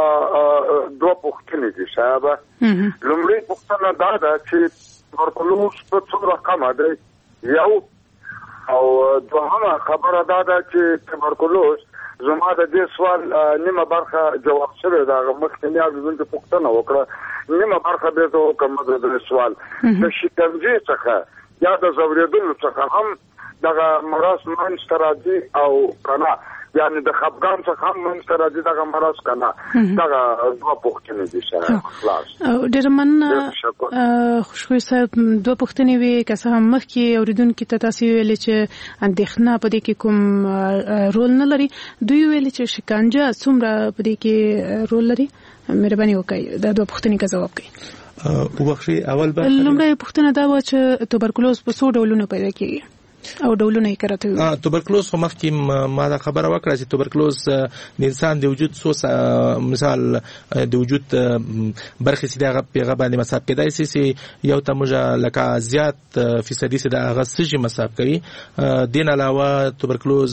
[SPEAKER 11] دوه پوښتنې دي صاحب. لومړی پوښتنه دا ده چې توبرکلوز په څو رقمه دی یو او دوهمه خبره دا ده چې توبرکلوز زما د دې سوال نیمه برخه جواب شوی دا مخکنی اړوند پوښتنه وکړه نیمه برخه به زه کوم د سوال د شکنجه څخه یا د زوریدلو څخه هم دغه مرض منځته راځي او کنه یعنی د خپګان څخه هم منځته راځي دغه مرض کنه دغه دوه پوښتنې دي سره خلاص.
[SPEAKER 4] ډېر مننه خوشخوي صاحب دوه پوښتنې وي که څه هم مخکې اوریدونکو ته تاسو ویلې چې اندېښنه په دې کې کوم رول نه لري دوی ویلې چې شکنجه څومره په دې کې رول لري مهرباني وکړئ دا دوه پوښتنې کا جواب کړئ.
[SPEAKER 7] وبخښئ اول به
[SPEAKER 4] لومړی پوښتنه دا و چې توبرکلوز په څو ډولونو پیدا کیږي او ډولونه یې کراته وي.
[SPEAKER 7] توبرکلوز خو مخکې ما دا خبره وکړه چې توبرکلوز د انسان د وجود څو مثال د وجود برخې چې دغه پیغه باندې مصاب کېدای شي چې یو ته موږ لکه زیات فیصدي چې د هغه سږي مصاب کوي. دین علاوه توبرکلوز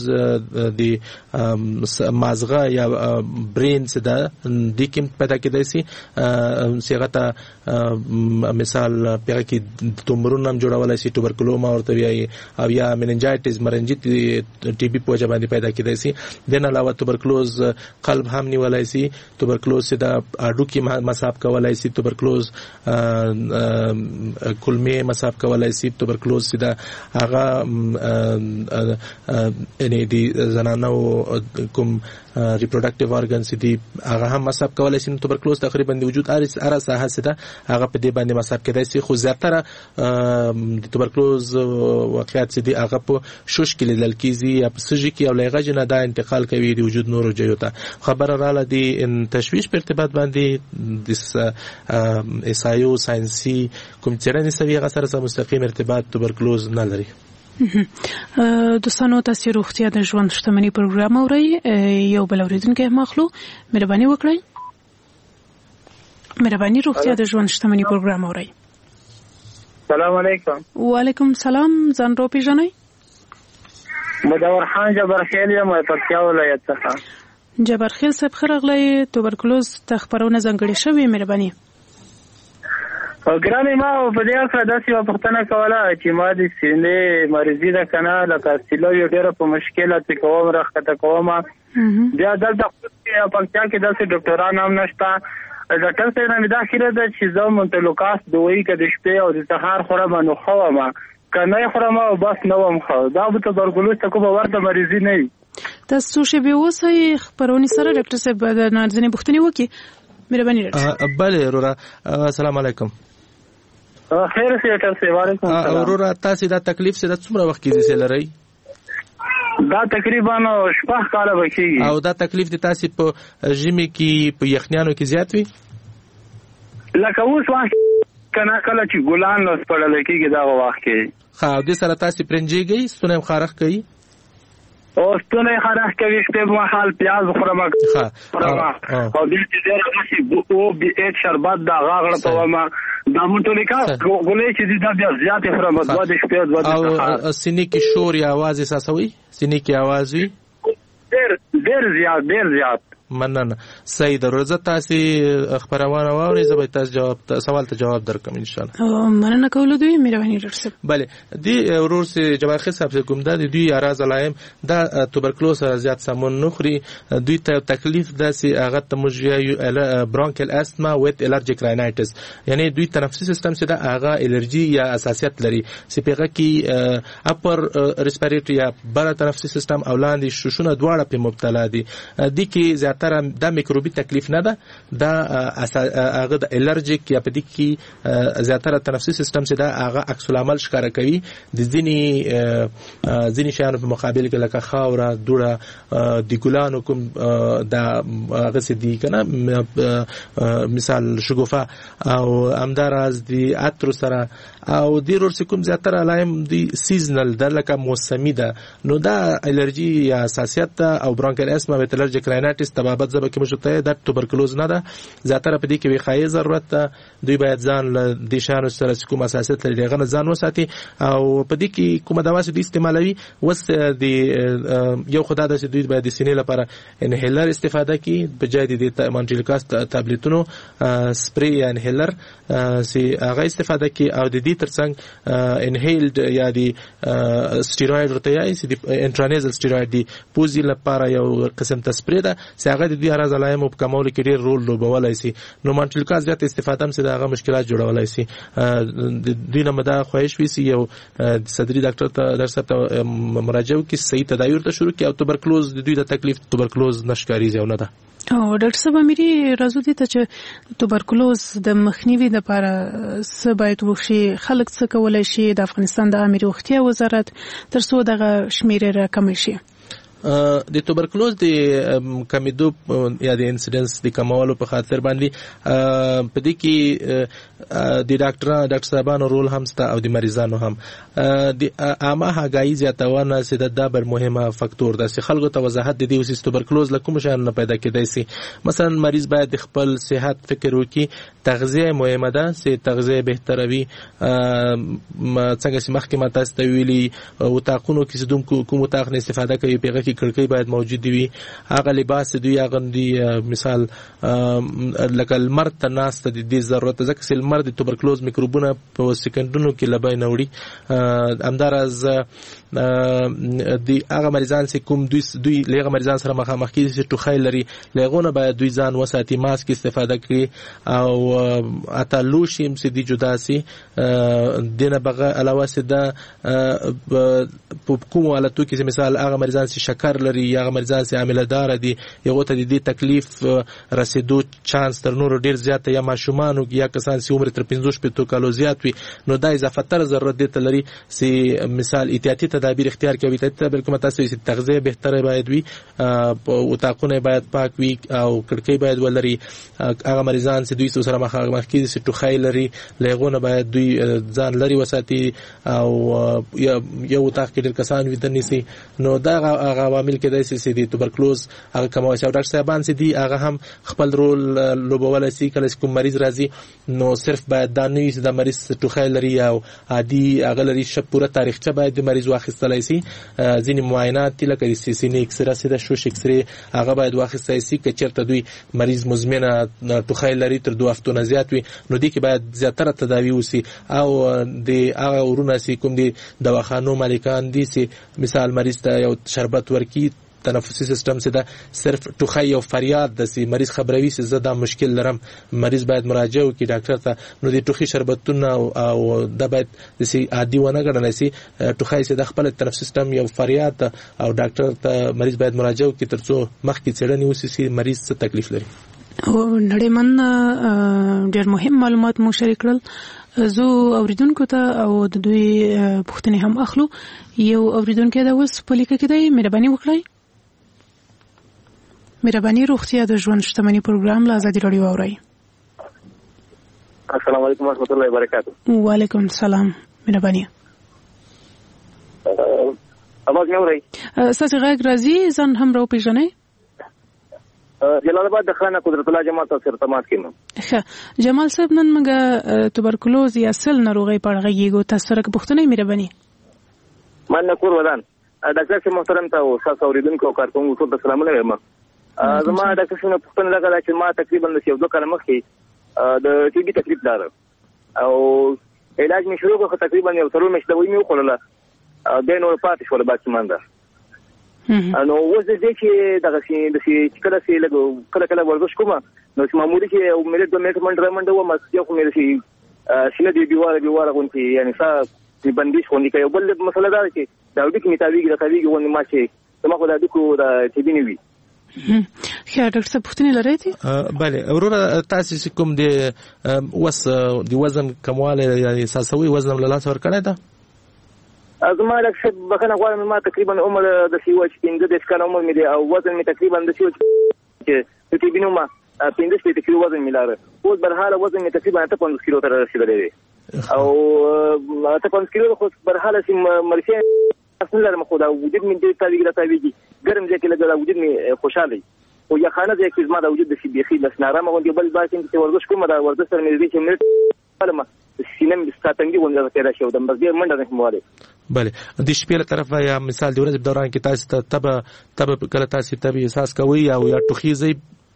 [SPEAKER 7] د مازغه یا برین چې د دې کې پیدا کېدای شي چې هغه ته مثال پیغه کې تومورونه هم جوړولای شي توبرکلوما ورته وایي او یا مننجایټس مرنجیت ټي بي په وجه باندې پیدا کېدای شي. دین علاوه توبرکلوز قلب هم نیولای شي توبرکلوز د اډوکي مصاب کولای شي توبرکلوز کولمې مصاب کولای شي توبرکلوز د هغه یعنی د زنانو کوم ریپروډکټیو ارګانز دي هغه هم مصاب کولای شي. توبرکلوز تقریبا د وجود هر هر ساحه سره هغه په دې باندې مصاب کېدای شي خو زیاتره د توبرکلوز واقعیت چې دی هغه په شوش کې لیدل کیږي یا په سږي کې او لغج نه دا انتقال کوي د وجود نورو ځایو ته. خبره رااله دي ان تشویش په ارتباط باندې د ایسایو ساينسي کوم څېړنې سوي هغه سره مستقیم ارتباط توبرکلوز نه لري.
[SPEAKER 4] دوستانو تاسو روغتیا د ژوند شتمنۍ پروګرام اورئ یو بل اوریدونکو مخلو مهرباني وکړئ مهرباني روغتیا د ژوند شتمنۍ پروګرام اورئ.
[SPEAKER 12] سلام علیکم.
[SPEAKER 4] وعلیکم سلام ځان رو پیژنئ.
[SPEAKER 12] مدور خان جبرخیل یم پکتیا ولایت څخه.
[SPEAKER 4] جبرخیل صاحب خرغلی توبرکلوز ته خبرونه ځانګړې شوې مهرباني.
[SPEAKER 12] ګرانې ما په دې اړه داسې یوه پوښتنه کوله چې ما د سینې مریضي ده که نه لکه سیلو یو ډېره په مشکله چې کوم راښکته کومه بیا دلته پکتیا کې داسې ډاکټران هم نشته. ډاکټر صاحب نه دا خیره ده چې زه منتلوکاس دوی که د شپې او د سهار خورم نو ښه وم که نه خورم او بس نه وم ښه دا به توبرکلوز ته کومه ورته مریضي نه وي.
[SPEAKER 4] تاسو څو شېبې اوسئ خپرونې سره ډاکټر صاحب د ځینې پوښتنې وکړي مهرباني ډاکټر.
[SPEAKER 7] بله وروره السلام علیکم.
[SPEAKER 12] خیر سي ډاکټر صاحب وعلیکم السلام.
[SPEAKER 7] وروره تاسو دا تکلیف سره څومره وخت کې زی لرئ؟
[SPEAKER 12] دا تقریبا شپږ کاله بکیږي.
[SPEAKER 7] او دا تکلیف د تاسو په ژمي کې په یخنیانو کې زیات وي؟
[SPEAKER 12] لکه اوس وخت کنه کله چې ګلان نو سپړل کېږي دا وخت کې.
[SPEAKER 7] ها د سره تاسو پرنجيږي ستونه خارخ کوي؟
[SPEAKER 12] او ستونه خرخ کوي شپه ما حال پیاز خورم ها او دې چې راځي او بي ایچ شربت دا غاغړ په ما دا مونټه لیکا ګولې چې دا بیا زیات خورم د وځ شپه د وځ
[SPEAKER 7] او سینې کې شور یا आवाज احساسوي سینې کې आवाज وي
[SPEAKER 12] ډېر ډېر زیات ډېر زیات
[SPEAKER 7] مننه صحیح ده روزه تاسو خبرونه واوري زه به تاسو جواب سوال ته جواب درکم ان شاء الله
[SPEAKER 4] مننه کوله دوی مهرباني ډاکټر
[SPEAKER 7] بله دی ورور سي جواب خي صاحب کوم دا دوی اراز علائم دا توبرکلوز سره زیات سمون نخري دوی ته تکلیف د سي هغه تمجیا برونکل استما وذ الرجیک راینایټس یعنی دوی تنفسي سیستم سره د هغه الرجی یا حساسیت لري چې پیغه کې اپر ریسپیریټری یا بر تنفسي سیستم اولاندې شوشونه دواړه په مبتلا دي دي کې تر دا میکروبي تکلیف نه ده دا هغه د الرجیک یا په دې کې زیاتره تنفسي سیستم چې دا هغه عکس العمل ښکاره کوي د ځینی ځینی شیانو په مقابل کې لکه خاوره دوړه د ګلانو کوم دا هغه څه دي کنه مثال شګوفه او همداراز د اترو سره او د ورور کوم زیاتره علائم د سیزنل د لکه موسمي ده نو دا الرجی یا حساسیت او برونکل اسما وذ الرجیک راینایټس تبابت زبه کې مشته د توبرکلوز نه ده زیاتره په دې کې وقایي ضرورت ده دوی باید ځان له د شانو سره کوم حساسیت لري غن ځان وساتي او په دې کې کومه دوا چې د استعمالوي وس د یو خدای د دوی باید د سینې لپاره انهیلر استفاده کوي په جای د مانټیلکاس ټابلیټونو سپری یا انهیلر سي هغه استفاده کوي او د دې ترڅنګ انهیلډ یا د سټیروید ورته یې چې د انټرانیزل سټیروید دی پوزي لپاره یو قسم تسپری ده چې هغه د دې اراز علائم په کمول کې ډېر رول لوبولای شي نو مانټیلکاس زیات استفاده هم سره هغه مشکلات جوړولای شي د دوی نه مده خواهش وي یو صدري ډاکټر ته درس ته مراجعه وکړي صحیح تداویر ته شروع کړي او توبرکلوز د دوی د تکلیف توبرکلوز نشکاري ځو نه ده
[SPEAKER 4] او ډاکټر صاحب اميري راځو دي ته چې توبرکلوز د مخنیوي لپاره څه باید وشي خلک څه کولای شي د افغانستان د امیر وختي وزارت ترڅو دغه شمیره راکم شي
[SPEAKER 7] د توبرکلوز د کمیدو یا د انسیډنس د کمولو په خاطر باندې په دې کې د ډاکټر ډاکټر صاحبانو رول هم ستا او د مریضانو هم د عامه هغای زیاتونه چې د دبر مهمه فاکتور ده چې خلکو ته وضاحت د دې وسې توبرکلوز لکه مشان نه پیدا کېدای شي مثلا مریض باید خپل صحت فکر وکړي تغذیه مهمه ده چې تغذیه بهتروي څنګه چې مخکې ما تاسو ته ویلي او تاقونو کې زدم کوم تاق نه استفاده کوي پیغه کې کړکۍ باید موجود وي هغه لباس دوی هغه دی مثال لکه المرد ته ناس ته د دې ضرورت ځکه چې المرد د توبرکلوز میکروبونه په سکندونو کې لبای نوړي همدارز د هغه مریضان چې کوم دوی دوی لغه مریضان سره مخامخ کیږي چې ټوخی لري لغونه باید دوی ځان وساتي ماسک استفاده کړي او اته لوشیم چې دی جدا سي دنه بغه علاوه سي د په کوم حالتو کې مثال هغه مریضان چې شکر لري یا مریضان چې عامله دار دي یو ته د دې تکلیف رسیدو چانس تر نور ډیر زیات یا ماشومان او یا کسان چې عمر تر پنځوس پنځه کالو زیات وي نو دا اضافه تر ضرورت دي لري چې مثال احتیاطي تدابیر اختیار کوي ته بلکې متاسو چې تغذیه بهتره باید وي او تاقونه باید پاک وي او کړکۍ باید ولري هغه مریضان چې دوی سره مخامخ کیږي چې ټوخی لري لغونه باید دوی ځان لري وساتي او یو تاق کې ډیر کسان ودني سي نو دا هغه عوامل کې داسې سي د توبرکلوز هغه کومه چې ډاکټر صاحبان سي دي هغه هم خپل رول لوبولای سي کله چې کوم مریض راځي نو صرف باید دا نه وي چې د مریض ټوخی لري او عادي هغه لري شپ پوره تاریخچه باید د مریض واخیستلای سي ځینې معاینات لکه د سینې اکسره سره شوش اکسره هغه باید واخیستای سي چې چیرته دوی مریض مزمنه ټوخی لري تر دوه هفتو نه زیات وي نو دي کې باید زیاتره تداوی وسی او د هغه ورونه سي کوم دي دواخانو مالکان دي سي مثال مریض ته یو شربت ورکی تنفسي سیستم سره صرف ټوخی او فریاد د سي مریض خبروي چې زه دا مشکل لرم مریض باید مراجعه وکړي ډاکټر ته نو د ټوخي شربتونه او د باید د سي عادي ونه ګڼل سي ټوخی چې د خپل تنفسي سیستم یو فریاد او ډاکټر ته مریض باید مراجعه وکړي ترڅو مخکې څېړنې وشي چې مریض څه تکلیف لري
[SPEAKER 4] او نړیمن ډېر مهم معلومات مو شریک کړل زه اوریدونکو ته او د دوی پوښتنې هم اخلو یو اوریدونکو دا اوس په لیکه کې دی مهرباني وکړئ مهرباني روغتیا د ژوند شتمنۍ پروګرام له ازادي رادیو اورئ
[SPEAKER 13] السلام علیکم ورحمۃ اللہ وبرکاتہ.
[SPEAKER 4] وعلیکم السلام. مهرباني.
[SPEAKER 13] اواز مې اورئ؟
[SPEAKER 4] ستاسو غږ راځي، ځان هم راوپېژنئ.
[SPEAKER 13] جلال آباد د خانه قدرت الله جماعت سره تماس کېم.
[SPEAKER 4] ښه جمال صاحب، نن موږ توبرکلوز یا سل ناروغۍ په اړه غږیږو. تاسو سره پوښتنه مهرباني.
[SPEAKER 13] من کور ودان ډاکټر صاحب محترم ته او تاسو اوریدونکو کارکونکو ټول ته سلامونه وایم. زما ډاکټر صاحب پوښتنه دا کوله چې ما تقریبا د یو دوه کال مخکې د ټي بي تکلیف لرم او علاج مې شروع کړ، تقریبا یو څلور میاشتې دوی مې وخوړله، بیا نور پاتې شوله بعد څه نو اوس د دې چې دغه د چې کله چې لږ کله کله ورزش کوم نو چې معمولی چې یو منټ دوه منټ منډه منډه وم یو خو مې چې سینه دې بیواره بیواره غونډې یعنی سا چې بندیش غونډې کوي. بل مسله دا چې دا وډی کې میتاویږي دا تاویږي ونې ما چې زما خو دا د کو دا چې دی نه وي.
[SPEAKER 4] ښه ډاکټر صاحب پوښتنه لرئ؟
[SPEAKER 7] بله وروره، تاسو چې کوم د وس د وزن کموالی یا احساسوي وزن له لاسه ورکړی ده؟
[SPEAKER 13] زما ډاکټر صاحب بخښنه غواړم، ما تقریبا عمر د سی و چې پنځه دېرش کاله عمر مې دی او وزن مې تقریبا د سی و چې د ټي بي نومه پنځه شپېته کیلو وزن مې لاره. اوس برحاله وزن مې تقریبا اته پنځوس کیلو ته رسېدلی دی او اته پنځوس کیلو خو برحاله چې مرسي اصل لرم، خو دا وجود مې ډېر تاویږي دا تاویږي ګرم ځای کې لږ دا وجود مې خوشحاله او یخانه ځای کې زما دا وجود داسې بیخي بس نارامه غوندې. بل دا چې ورزش کوم دا ورزش سره مې دی چې منټ سینه مې ساتنګي غونډه پیدا شو د بس ډېر منډه نه مواري.
[SPEAKER 7] بله د شپې له طرفه یا مثال د ورځې په دوران کې تاسو ته تبه تبه کله تاسو ته احساس کوئ او یا ټوخیږئ؟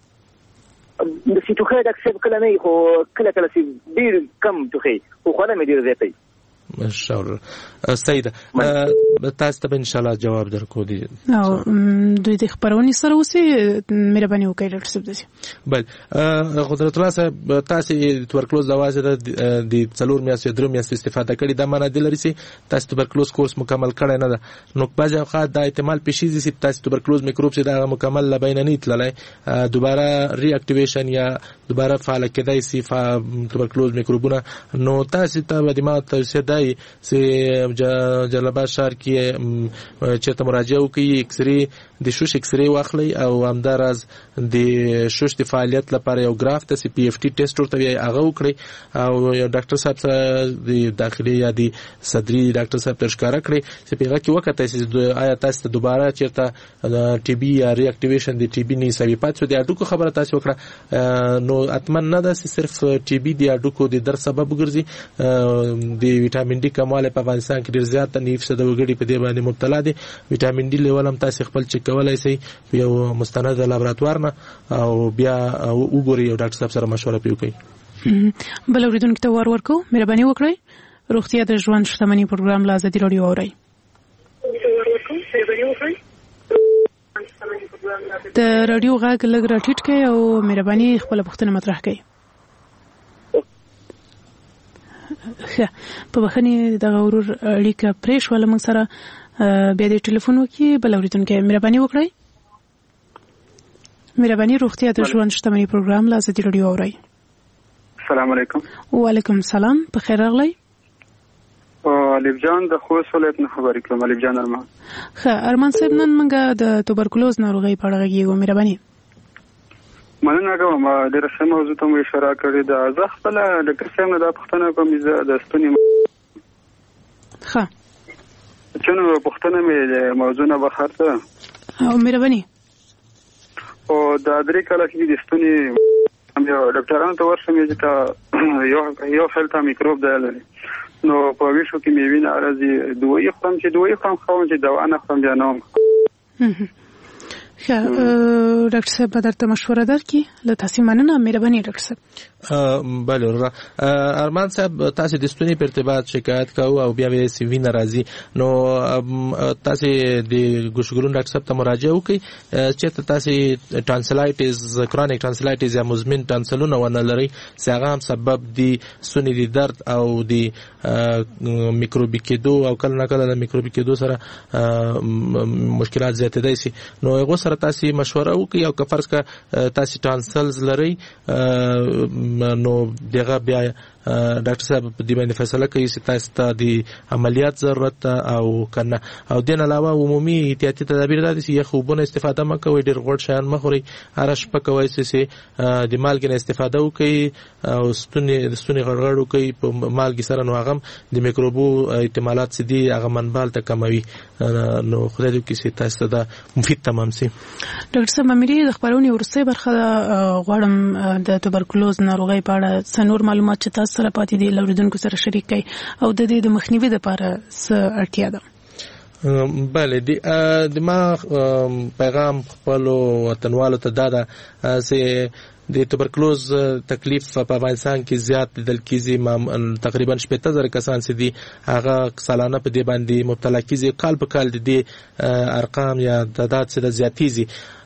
[SPEAKER 13] د سي ټوخی ډاکټر صاحب کله نه، خو کله کله چې ډېر کم ټوخی خو خوله مې ډېر زیاته وي.
[SPEAKER 7] ماشاءالله. سیده تاسو ته ان شاء الله جواب درکو دي
[SPEAKER 4] او دوی د خبرونې سره اوسې مهرباني وکړئ ډاکټر صاحب. دي
[SPEAKER 7] بل قدرت الله صاحب، تاسو توبرکلوز د واسطه د څلور میاشتې درو میاشتې استفاده کړې، دا معنی دی لري چې تاسو توبرکلوز کورس مکمل کړی نه ده. نو بعض اوقات دا احتمال پیښیږي چې تاسو توبرکلوز میکروب چې دا مکمل لا بین نه تللی، دوباره ری اکټیویشن یا دوباره فعال کېدای شي توبرکلوز میکروبونه. نو تاسو ته د ما توصیه ده چې جلال آباد ښار کې چېرته مراجعه وکړي، اکسرې د شوش اکسرې واخلي او همداراز د شوش د فعالیت لپاره یو ګراف ته سی پی اف ټي ټیسټ ورته هغه وکړي او یو ډاکټر صاحب ته د داخلي یا د صدري ډاکټر صاحب ته ښکاره کړي چې په هغه کې وکړي چې آیا تاسو ته دوباره چېرته ټي بي یا ری اکټیویشن د ټي بي نه سوي پات شو. د اډوکو خبره تاسو وکړه، نو اتمن نه ده چې صرف ټي بي د اډوکو د در سبب ګرځي. د وټامین ډي کمواله په افغانستان کې ډیر زیات نه فیصد وګړي په دې باندې مبتلا دي. وټامین ډي لیول هم تاسو خپل چک کولای شئ یو مستند لابراتوار نه او بیا وګورئ او ډاکټر صاحب سره مشوره وکړئ.
[SPEAKER 4] بل اوریدونکو ته ور ورکو مهرباني وکړئ. روغتیا د ژوند شتمنۍ پروګرام لا ازادي رادیو اورئ. د رادیو غږ لږ راټیټ کړئ او مهرباني خپل پوښتنه مطرح کړئ. په بخښنې د غورور اړیکه پرې شوله موږ سره بیا د ټلیفون وکړي. بل اوریدونکي مهرباني وکړئ. مهرباني روغتیا د ژوند شتمنۍ پروګرام لا ازادي رادیو اورئ.
[SPEAKER 14] السلام علیکم.
[SPEAKER 4] وعلیکم السلام. په خیر راغلی.
[SPEAKER 14] الف جان د خوست ولایت نه خبرې کوم. الف جان ارمان.
[SPEAKER 4] ښه ارمان صاحب، نن موږ د توبرکلوز ناروغۍ په اړه غږیږو. مهرباني.
[SPEAKER 14] مننه کوم. ډېره ښه موضوع ته مو اشاره کړې ده. زه خپله ډاکټر صاحب نه دا پوښتنه کوم چې د ستوني
[SPEAKER 4] ښه
[SPEAKER 14] چې نو پوښتنه مې د موضوع نه بهر ته
[SPEAKER 4] او مهرباني
[SPEAKER 14] او دا درې کاله کې د ستوني یو ډاکټرانو ته ورشم چې یو یو فلټا میکروب دی لري، نو په ویشو کې مې وینه راځي. دوی خپل چې دوی خپل خو چې دوا نه خپل بیا نو
[SPEAKER 4] ښه ډاکټر صاحب به درته مشوره درکړي. له تاسو مننه. مهرباني ډاکټر صاحب.
[SPEAKER 7] بله ارمان صاحب، تاسو د ستوني په ارتباط شکایت کوو او بیا به سی وینه راځي، نو تاسو د ګوشګرون ډاکټر صاحب ته مراجعه وکړئ چې تاسو ټانسلایټس کرونیک ټانسلایټس یا مزمن ټانسلونه ونه لري چې هغه هم سبب د ستوني د درد او د میکروبي کېدو او کله نه کله د میکروبي کېدو سره مشکلات زیاتېدای شي. نو هغه سره تاسو مشوره وکړئ او که فرض کړه تاسو ټانسلز لري نو دغه بیا ډاکټر صاحب په دې باندې فیصله کوي چې تاسو ته د عملیات ضرورت او کنه او دین علاوه عمومي احتیاطي تدابیر دي چې یو خوبونه استفاده مکوئ ډېر غوړ شیان مخوري ارش پکوي چې د مالګې نه استفاده وکړي او ستوني د ستوني غړغړ وکړي په مالګې سره نو هغه د میکروبو احتمالات چې دي هغه منبال ته کموي نو خدای دې کې چې تاسو ته مفید تمام سي.
[SPEAKER 4] ډاکټر صاحب مې د خبرونې ورسته برخه غواړم د توبرکلوز ناروغي په اړه څنور معلومات چې تاسو سره پاتې دي لوریدونکو سره شریک کړئ او د دې د مخنیوي لپاره څه اړتیا ده؟
[SPEAKER 7] بله د ما پیغام خپل وطنوالو ته دا ده چې د توبرکلوز تکلیف په افغانستان کې زیات لیدل کیږي تقریبا شپږ زره کسان چې دي هغه سالانه په دې باندې مبتلا کیږي کال په کال د دې ارقام یا تعداد څخه زیاتیږي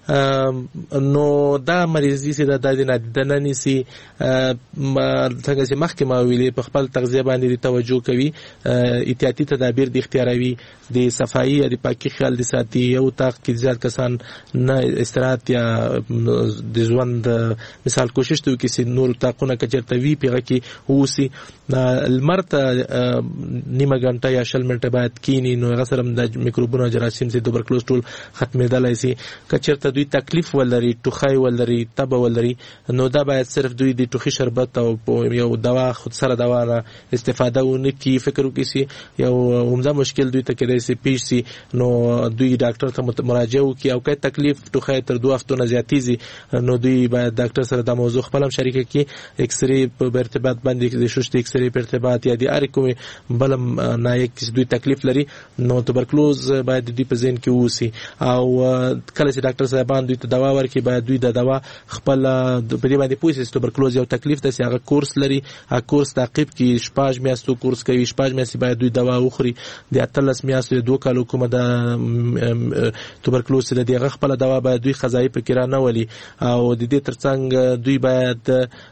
[SPEAKER 7] نو دا مریضي چې د دادنه دنني سي څنګه چې مخکې ما ویلي په خپل تغذیه باندې توجه کوي احتیاطي تدابیر د اختیاروي د صفایي د پاکي خیال د ساتي یو تاق کې زیات کسان نه استراحت یا د ژوند مثال کوشش کوي چې نور تاقونه کچرته وی پیغه کې ووسی المرته نیمه غنټه یا شل منټه بعد کینی نو غسرم د میکروبونو جراثیم چې توبرکلوز ټول ختمېدلای شي کچرته دوی تکلیف ولري ټوخی ولري تب ولري نو دا باید صرف دوی د ټوخي شربت او یو دوا خود سره دوا نه استفاده ونه کی فکر وکړي چې یو عمده مشکل دوی ته کېدای شي پیش شي نو دوی ډاکټر ته مراجعه وکړي او که تکلیف ټوخی تر دوه هفتو نه زیاتیږي نو دوی باید ډاکټر سره دا موضوع خپل هم شریک کړي ایکس ری په ارتباط باندې د شوشت ایکس ری په ارتباط یا د اړ کومه بلم نایک چې دوی تکلیف لري نو توبرکلوز باید دوی په ذهن کې ووسی او کله چې ډاکټر صاحب باندې ته دوا ورکړي باید دوی د دوا خپل په دې باندې پوه شي توبرکلوز یو تکلیف ده چې هغه کورس لري هغه کورس تعقیب کړي شپږ میاشتو کورس کوي شپږ میاشتې باید دوی دوا وخوري د اتلس میاشتو دوه کالو کومه د توبرکلوز د دغه خپل دوا باید دوی غذایی فکر نه ولي او د دې ترڅنګ دوی باید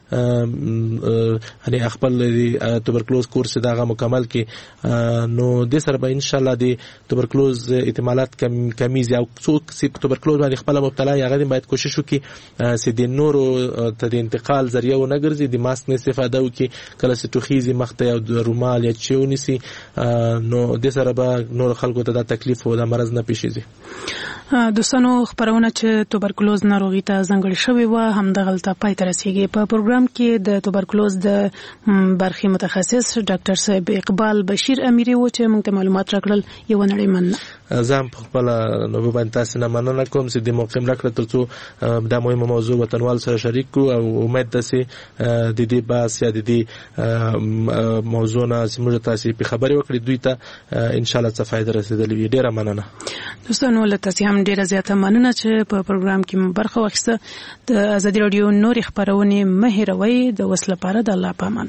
[SPEAKER 7] یعنی خپل توبرکلوز کورس دغه مکمل کړي نو د سره به ان شاء الله د توبرکلوز احتمالات کم کمیږي او څوک چې توبرکلوز باندې خپل مبتلا یا غوډم باید کوشش وکړي چې د نورو ته د انتقال ذریعہ و نه ګرځي د ماسک نه استفاده وکړي کله چې توخیزي مخته او د رومال یا چونیسي نو د سره به نور خلکو ته د تکلیف او د مرز نه پیښیږي.
[SPEAKER 4] دوستانو خبرونه چې توبرکلوز ناروغي ته ځانګړې شوې و هم د غلطه پای ته رسیدي په پروګرام کې د توبرکلوز د برخي متخصص ډاکټر صاحب اقبال بشیر امیری و چې موږ ته معلومات راکړل یو نړۍ مننه
[SPEAKER 7] زم په خپل نو باندې تاسو نه مننه کوم چې د موقع راکړه ترڅو دا مهمه موضوع وطنوال سره شریک کو او امید ده چې د دې باس یا د دې موضوع نه سیمه تاسو په خبري وکړي دوی ته ان شاء الله څه فائدہ رسیدلې وي ډیره مننه.
[SPEAKER 4] دوستانو له تاسو هم ډیره زیاته مننه چې په پروګرام کې برخه واخیسته د ازادي رادیو نور خبرونه مهیروي د وسله لپاره د الله پامان.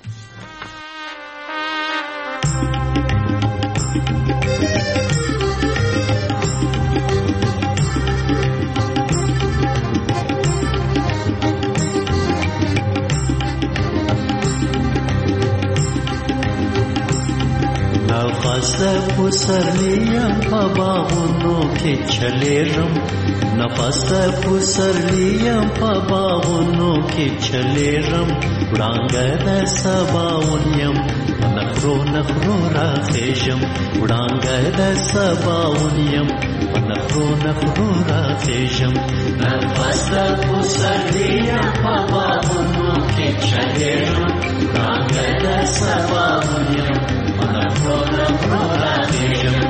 [SPEAKER 15] نفس پسرلیم پا باغونو کې چلیرم نفس پسرلیم پا باغونو کې چلیرم وړانګه د سباونیم نخرو نخرو را خېژم وړانګه د سباونیم نخرو نخرو را خېژم نفس پسرلیم پا باغونو کې چلیرم وړانګه د سباونیم نخرو نخرو را خېژم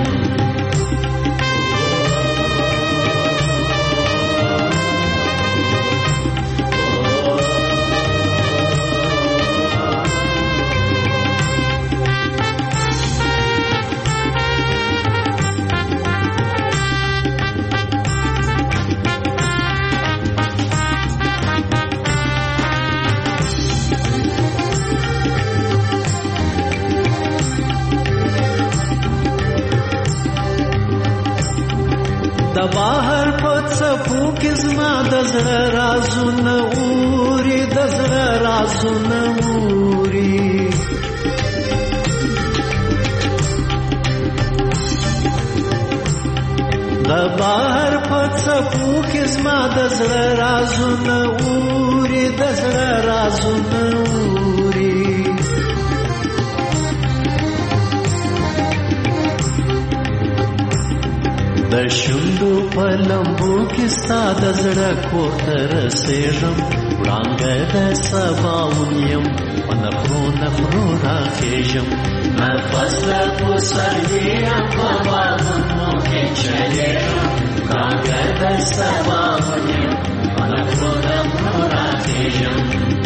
[SPEAKER 15] بهر پڅپو کې زما د زړه رازونه اوري د زړه رازونه اوري د بهر پڅپو کې زما د زړه رازونه اوري د زړه رازونه اوري د شوندو په لمبو کې ستا د زړه کور ته رسېږم وړانګه د سباون یم په نخرو نخرو راخېږم نفس له په سر یم په باغونو کې چلېږم وړانګه د سباون یم په نخرو نخرو راخېږم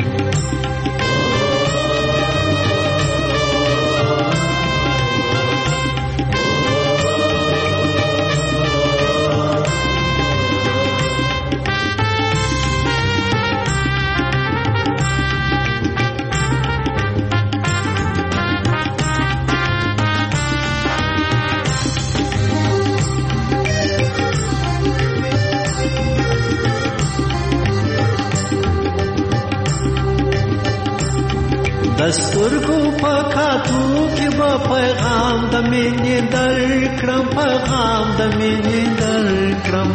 [SPEAKER 15] دستورګو په کاتو کې به پیغام د مینې درکړم پیغام د مینې درکړم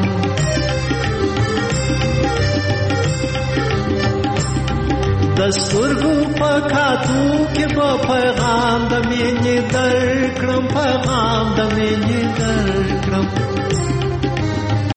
[SPEAKER 15] دستورګو په کاتو کې به پیغام د مینې درکړم پیغام د مینې درکړم